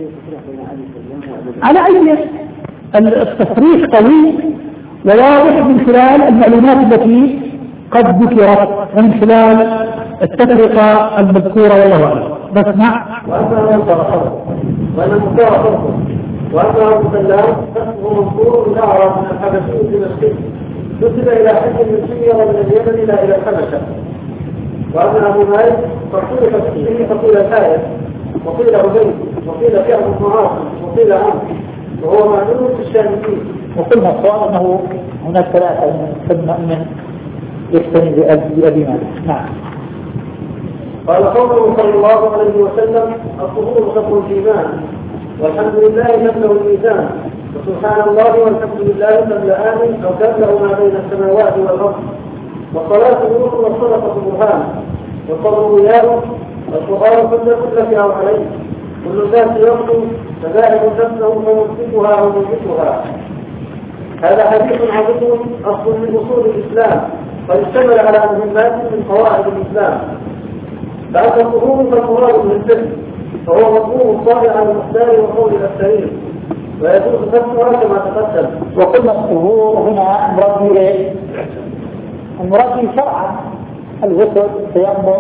على أي التصريح قوي وواضح من خلال المعلومات التي قد ذكرت ومن خلال التفرقة المذكورة، والله أعلم. نسمع. وأما الفرق وأن المكارة وأما أبو سلام فهو منصور من أعراب من الحبشي في مسجد نسب إلى حج من سوريا ومن اليمن إلى إلى الحبشة. وأما أبو مالك فقيل فقيل فقيل الحارث وقيل عبيد وقيل كعب بن عاصم وقيل عمرو، وهو معلوم في الشاميين. وقلنا الصواب أنه هناك ثلاثة من يحتمي بأبي مالك. نعم. قال قوله صلى الله عليه وسلم الطهور شطر الإيمان، والحمد لله تملأ الميزان، وسبحان الله والحمد لله تملأان أو تملأ ما بين السماوات والأرض، والصلاة نور والصدقة برهان، والصبر ضياء القرآن كل كل أو عليه كل الناس يقضي فذاهب نفسه فيمسكها أو يمسكها. هذا حديث عظيم أصل من أصول الإسلام ويشتمل على مهمات من قواعد الإسلام. بعد الظهور فالمراد بالسر فهو مضمون الصالح على المختار وقول الأكثرين ويجوز فتحها كما تقدم. وقلنا الظهور هنا مراد به ايه؟ المراد به شرعا الغسل التيمم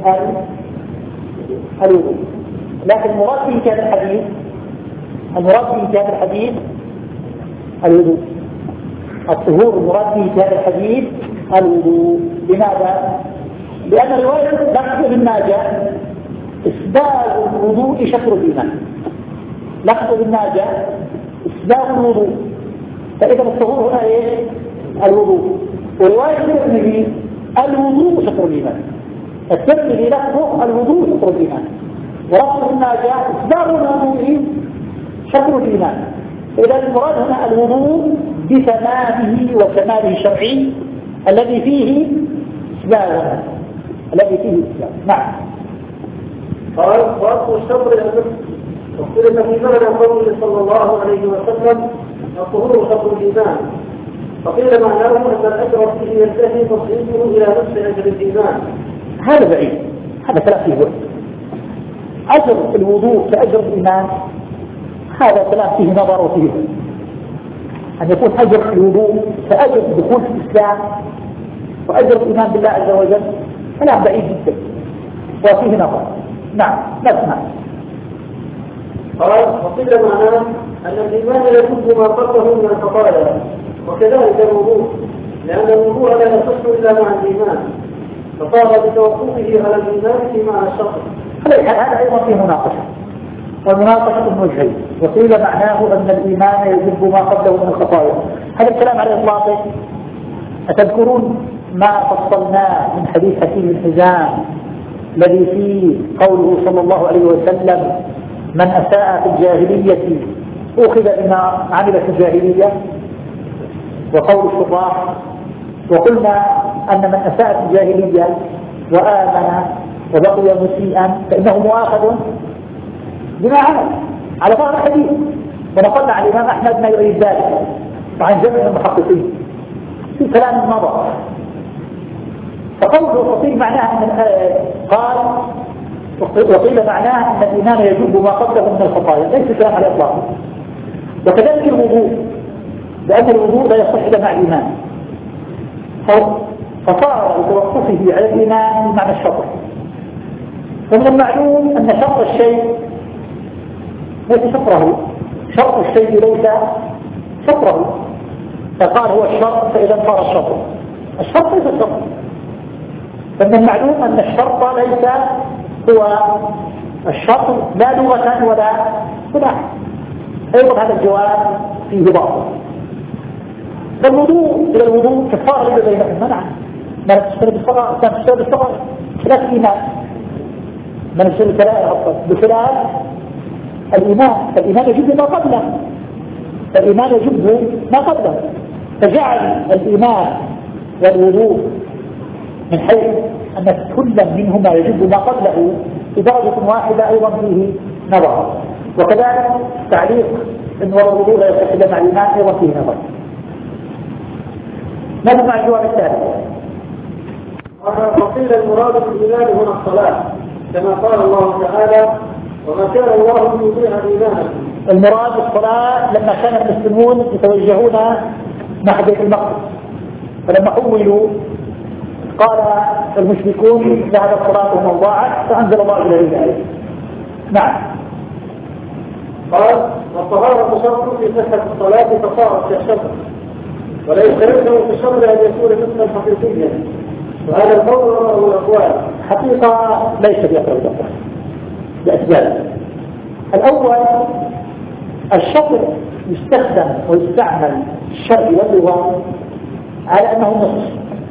الوضوء، لكن المراد به في هذا الحديث المراد به في هذا الحديث الوضوء. الطهور المراد به في هذا الحديث الوضوء. لماذا؟ لأن رواية لفظ ابن ماجه إسباغ الوضوء شطر الإيمان. لفظ ابن ماجه إسباغ الوضوء، فإذا الطهور هنا إيه؟ الوضوء. ورواية الترمذي الوضوء شطر الإيمان. الترمذي لفظه الوضوء شطر الإيمان، ولفظ ابن ماجه إسباغ الوضوء شطر الإيمان. إذا المراد هنا الوضوء بتمامه وكماله الشرعي الذي فيه إسباغ الذي فيه إسباغ. نعم. قال وأصل الشطر الأمر واختلف في معنى قوله صلى الله عليه وسلم الطهور شطر الإيمان، فقيل معناه أن الأجر فيه ينتهي تصريفه إلى نفس أجر الإيمان. هذا بعيد، هذا كلام فيه وقت. أجر الوضوء كأجر الإيمان هذا كلام فيه نظر وفيه أن يكون أجر الوضوء كأجر دخول في الإسلام وأجر الإيمان بالله عز وجل كلام بعيد جدا وفيه نظر. نعم نسمع. قال وقيل معناه أن الإيمان يجب ما قبله من الخطايا وكذلك الوضوء، لأن الوضوء لا يصح إلا مع الإيمان فصار بتوقفه على الإيمان في معنى الشطر. هذا أيضا فيه مناقشة، والمناقشة من وجهين. وقيل معناه أن الإيمان يجب ما قبله من الخطايا. هذا الكلام على إطلاقه أتذكرون ما فصلناه من حديث حكيم الحزام الذي فيه قوله صلى الله عليه وسلم من أساء في الجاهلية أخذ بما عمل في الجاهلية، وقول الشراح وقلنا أن من أساء في الجاهلية وآمن وبقي مسيئا فإنه مؤاخذ بما عمل على ظاهر الحديث. ونقلنا عن الإمام أحمد ما يريد ذلك وعن جمع المحققين في كلام مضى. فقوله وقيل معناه أن قال وقيل معناه أن الإيمان يجب ما قبله من الخطايا، ليس كلام على الإطلاق. وكذلك الوضوء، لأن الوضوء لا يصح إلا مع الإيمان، فصار بتوقفه على الإيمان بمعنى الشطر. ومن المعلوم أن شطر الشيء ليس شطره، شطر الشيء ليس شطره، فقال هو الشرط فإذا صار الشطر. الشرط ليس الشطر، فمن المعلوم أن الشرط ليس هو الشرط لا لغة ولا صلاح. أيضا هذا الجواب فيه باطل. فالوضوء إلى الوضوء كفارة إلى بينهم منعا. من تشتري بالصغر كان تشتري بالصغر خلاف الإيمان، من تشتري الكلام أفضل بخلاف الإيمان. فالإيمان يجب ما قبله، فالإيمان يجب ما قبله، فجعل الإيمان والوضوء من حيث أن كل منهما يجب ما قبله بدرجة واحدة أيضا فيه نظر. وكذلك تعليق أن الوضوء لا يصح إلا مع الإيمان أيضا فيه نظر. نسمع الجواب الثالث. وقيل المراد بالإيمان هنا الصلاة كما قال الله تعالى وما كان الله ليضيع إيمانكم. المراد بالصلاة لما كان المسلمون يتوجهون نحو بيت المقدس، فلما حولوا قال المشركون ذهب الصلاة ومن ضاعت فأنزل الله إلى ذلك. نعم. قال والطهارة شرط في صحة الصلاة فصارت كالشرط، ولا يستلزم في الشرط أن يكون جسما حقيقيا، وهذا القول هو الأقوال. حقيقة ليس بأقوال الأقوال لأسباب. الأول الشطر يستخدم ويستعمل الشرع واللغة على أنه نص،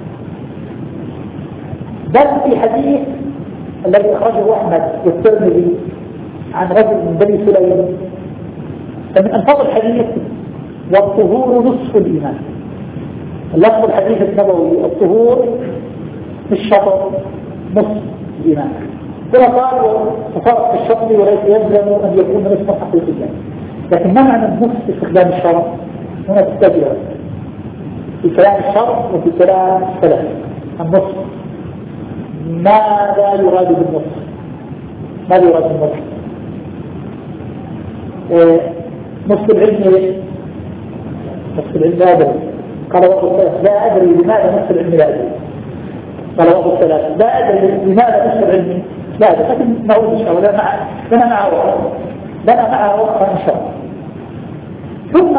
بل في حديث الذي أخرجه أحمد والترمذي عن رجل من بني سليم فمن ألفاظ الحديث والطهور نصف الإيمان. اللفظ الحديث النبوي الطهور في الشطر نصف الإيمان، كما قال وفرق في الشرط وليس يلزم أن يكون اسما حقيقيا. لكن ما معنى النص في استخدام الشرط؟ هنا تستجيب في كلام الشرط وفي كلام السلف. النص ماذا يراد بالنص؟ ماذا يراد بالنص؟ نص العلم نص العلم لا أدري. قال وقت الثلاث لا أدري لماذا نص العلم لا أدري. قال وقت الثلاث لا أدري لماذا نص العلم لا أدري. لكن نعود إن شاء الله لنا معه وقت لنا معه وقت إن شاء الله. ثم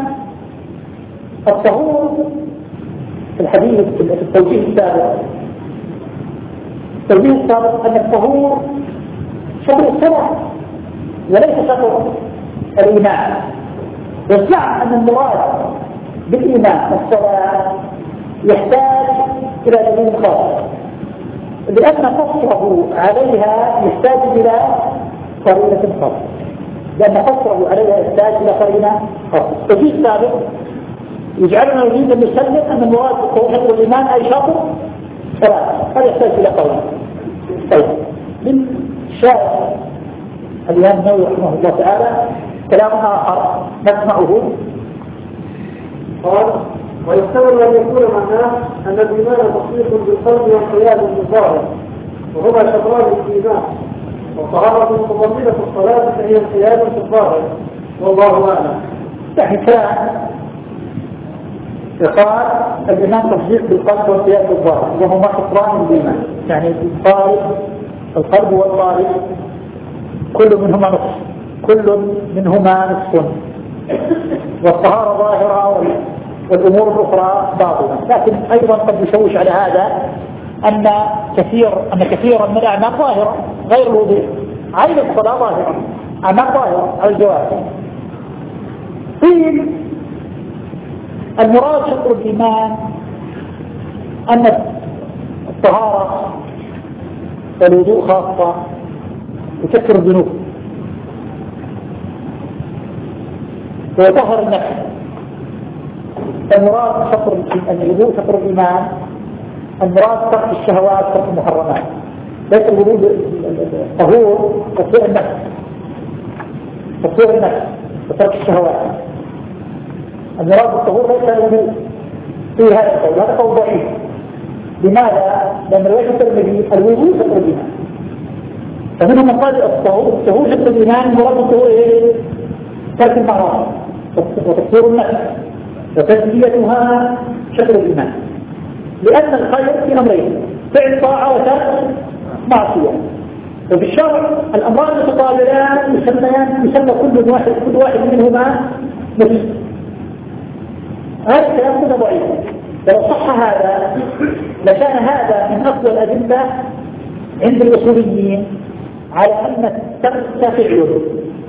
الطهور في الحديث في التوجيه السابق التوجيه السابق أن الطهور شطر الصلاة وليس شطر الإيمان. يزعم أن المراد بالإيمان الصلاة يحتاج إلى دليل خاص، لأن قصره عليها يحتاج إلى قرينة خاصة، لأن قصره عليها يحتاج إلى قرينة خاصة. التوجيه السابق يجعلنا نريد أن نسلم أن المراد بالتوحيد والإيمان أي شطر صلاة، هذا يحتاج إلى قرينة. طيب من شاء الإمام النووي رحمه الله تعالى كلام آخر نسمعه قال: ويحتمل أن يكون معناه أن الإيمان تصديق بالقلب وانقياد بالظاهر، وهما شطران الإيمان، والطهارة متضمنة الصلاة فهي انقياد في الظاهر، والله أعلم. كلام يقال الإيمان تصديق بالقلب وانقياد بالظاهر، وهما شطران الإيمان، يعني القلب القلب والظاهر كل منهما نصف كل منهما نصف، والطهارة ظاهرة والأمور الأخرى باطنة. لكن أيضا قد يشوش على هذا أن كثير أن كثيرا من الأعمال ظاهرة غير الوضوء، عين الصلاة ظاهرة، أعمال ظاهرة على الجواب. قيل المراد شطر الإيمان أن الطهارة والوضوء خاصة تكفر الذنوب ويطهر النفس. المراد شطر الوضوء شطر الإيمان، المراد ترك الشهوات ترك المحرمات، ليس الوضوء الطهور تطهير النفس تطهير النفس وترك الشهوات. المراد بالطهور ليس الوضوء في هذا القول، هذا قول ضعيف. لماذا؟ لأن رواية الترمذي الوضوء شطر الإيمان، فمنهم من قال الطهور شطر الإيمان، المراد بالطهور ايه؟ ترك المعاصي وتطهير النفس وتزكيتها شطر الإيمان، لأن الخير في أمرين: فعل طاعة وترك معصية. وفي الشرع الأمران متقابلان يسميان يسمى كل واحد كل واحد منهما نفس. هذا الكلام كله ضعيف. لو صح هذا لكان هذا من أقوى الأدلة عند الأصوليين على أن الترك فعل.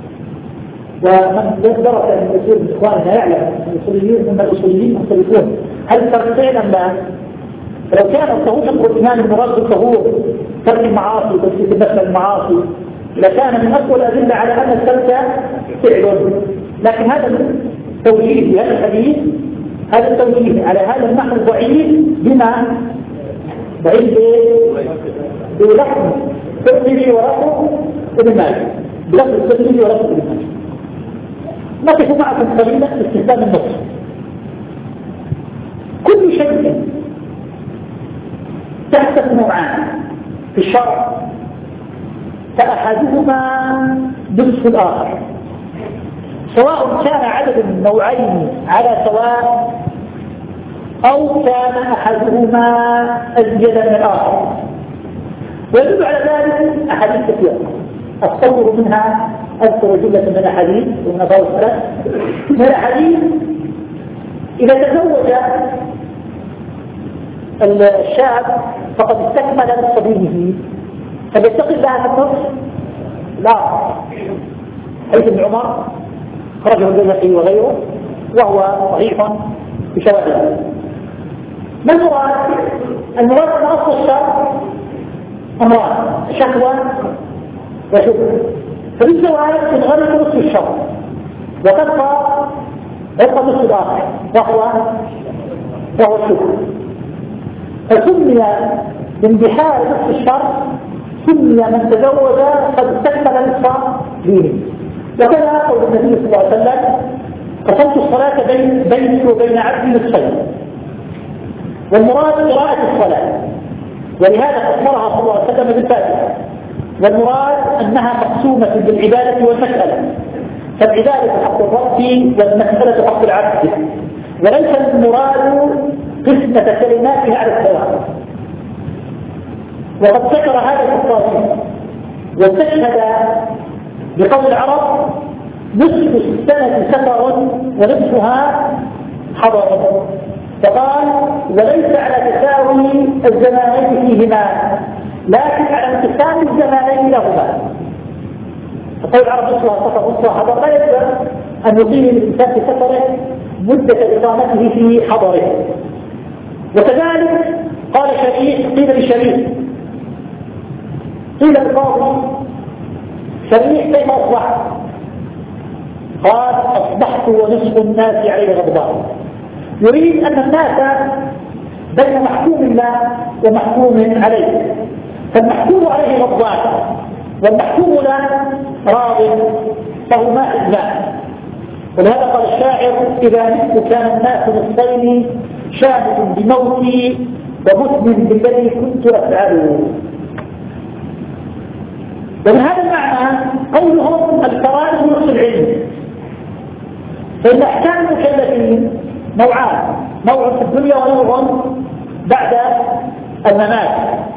ومن درس الأصول من إخواننا يعلم الأصوليين هم الأصوليين مختلفون هل الترك فعلا لا؟ فلو كان الطهور شطر الإيمان المراد بالطهور ترك المعاصي وتزكية النفس المعاصي لكان من أقوى الأدلة على أن الترك فعل. لكن هذا التوجيه في هذا الحديث هذا التوجيه على هذا النحو ضعيف بما ضعيف بلحظ الترمذي ولفظ ابن ماجه بلفظ الترمذي ولفظ ابن ماجه. نقف معكم قليلا باستخدام النص. كل شيء تحت نوعان في الشرع فأحدهما نصف الآخر، سواء كان عدد النوعين على سواء أو كان أحدهما أزيد من الآخر. ويدل على ذلك أحاديث كثيرة أستنظر منها أذكر جملة من الأحاديث ومن أبواب الثلاث من الأحاديث: إذا تزوج الشاب فقد استكمل نصف دينه فليتقي الله في النصف لا. حديث ابن عمر خرجه البيهقي وغيره وهو صحيح بشواهد. ما المراد؟ المراد أن أصل الشر أمران: شهوة وشبهة. فبالزواج تنغلق نصف الشر وتبقى يبقى نصف الآخر وهو وهو الشبهة. فسمي باندحار نصف الشر سمي من تزوج قد استكمل نصف دينه. وكذا قول النبي صلى الله عليه وسلم قسمت الصلاة بين بيني وبين عبدي نصفين، والمراد قراءة الصلاة، ولهذا أمرها صلى الله عليه وسلم بالفاتحة، والمراد أنها مقسومة بالعبادة والمسألة، فالعبادة حق الرب والمسألة حق العبد، وليس المراد قسمة كلماتها على السواء. وقد ذكر هذا الخطابي واستشهد بقول العرب نصف السنة سفر ونصفها حضر، فقال وليس على تساوي الزمانين فيهما لكن على انقسام الزمانين لهما. فقول العرب نصفها سفر ونصفها حضر لا يجب أن يقيم الإنسان في سفره مدة إقامته في حضره. وكذلك قال شريك قيل لشريك قيل القاضي شريك كيف أصبحت؟ قال أصبحت ونصف الناس عليه غضبان، يريد أن الناس بين محكوم الله ومحكوم عليه، فالمحكوم عليه غضبان والمحكوم له راض، فهما إذنان. ولهذا قال الشاعر إذا مت كان الناس نصفين شاهد بموتي ومؤمن بالذي كنت أفعله. ومن هذا المعنى قولهم الفرائض نصف العلم، فإن أحكام المكلفين نوعان، نوع في الدنيا ونوع بعد الممات.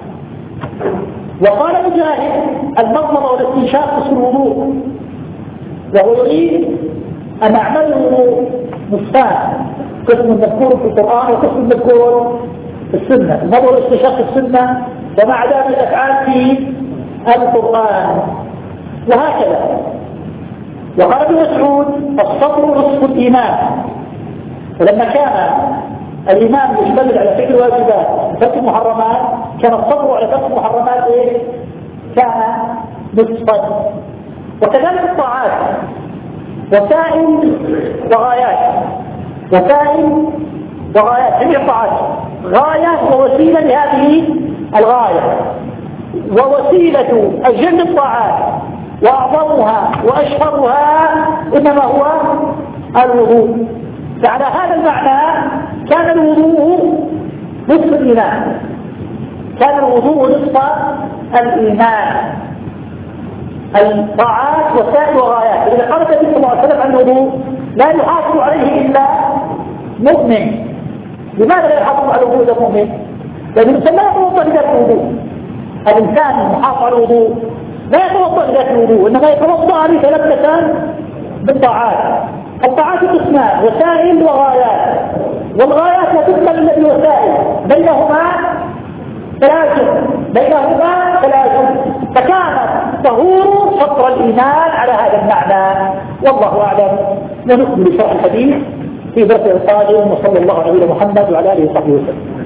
وقال مجاهد المضمضة والاستنشاق قسم الوضوء، وهو يريد أن أعمله نصفان، قسم مذكور في القرآن وقسم مذكور في السنة، المضمضة والاستنشاق في السنة ومع ذلك الأفعال في القرآن، وهكذا. وقال ابن مسعود الصبر نصف الإيمان، ولما كان الإيمان يشتمل على فعل الواجبات وترك المحرمات كان الصبر على ترك المحرمات إيه؟ كان نصفا. وكذلك الطاعات وسائل وغايات، وسائل وغايات، جميع الطاعات غاية ووسيلة لهذه الغاية، ووسيلة أجل الطاعات وأعظمها وأشهرها إنما هو الوضوء. فعلى هذا المعنى كان الوضوء نصف الإيمان، كان الوضوء نصف الإيمان، الطاعات وسائل وغايات. إذا قال النبي صلى الله عليه وسلم عن الوضوء لا يحافظ عليه إلا مؤمن. لماذا لا يحافظ على الوضوء إلا مؤمن؟ لأن الإنسان لا يتوضأ لذات الوضوء، الإنسان المحافظ على الوضوء لا يتوضأ لذات الوضوء، إنما يتوضأ لثلاثة بالطاعات. الطاعات قسمان وسائل وغايات، والغايات لا تكمل الا بوسائل، بينهما تلازم بينهما تلازم فكان ظهور شطر الايمان على هذا المعنى. والله اعلم. ونكمل شرح الحديث في درس القادم، وصلى الله على نبينا محمد وعلى اله وصحبه وسلم.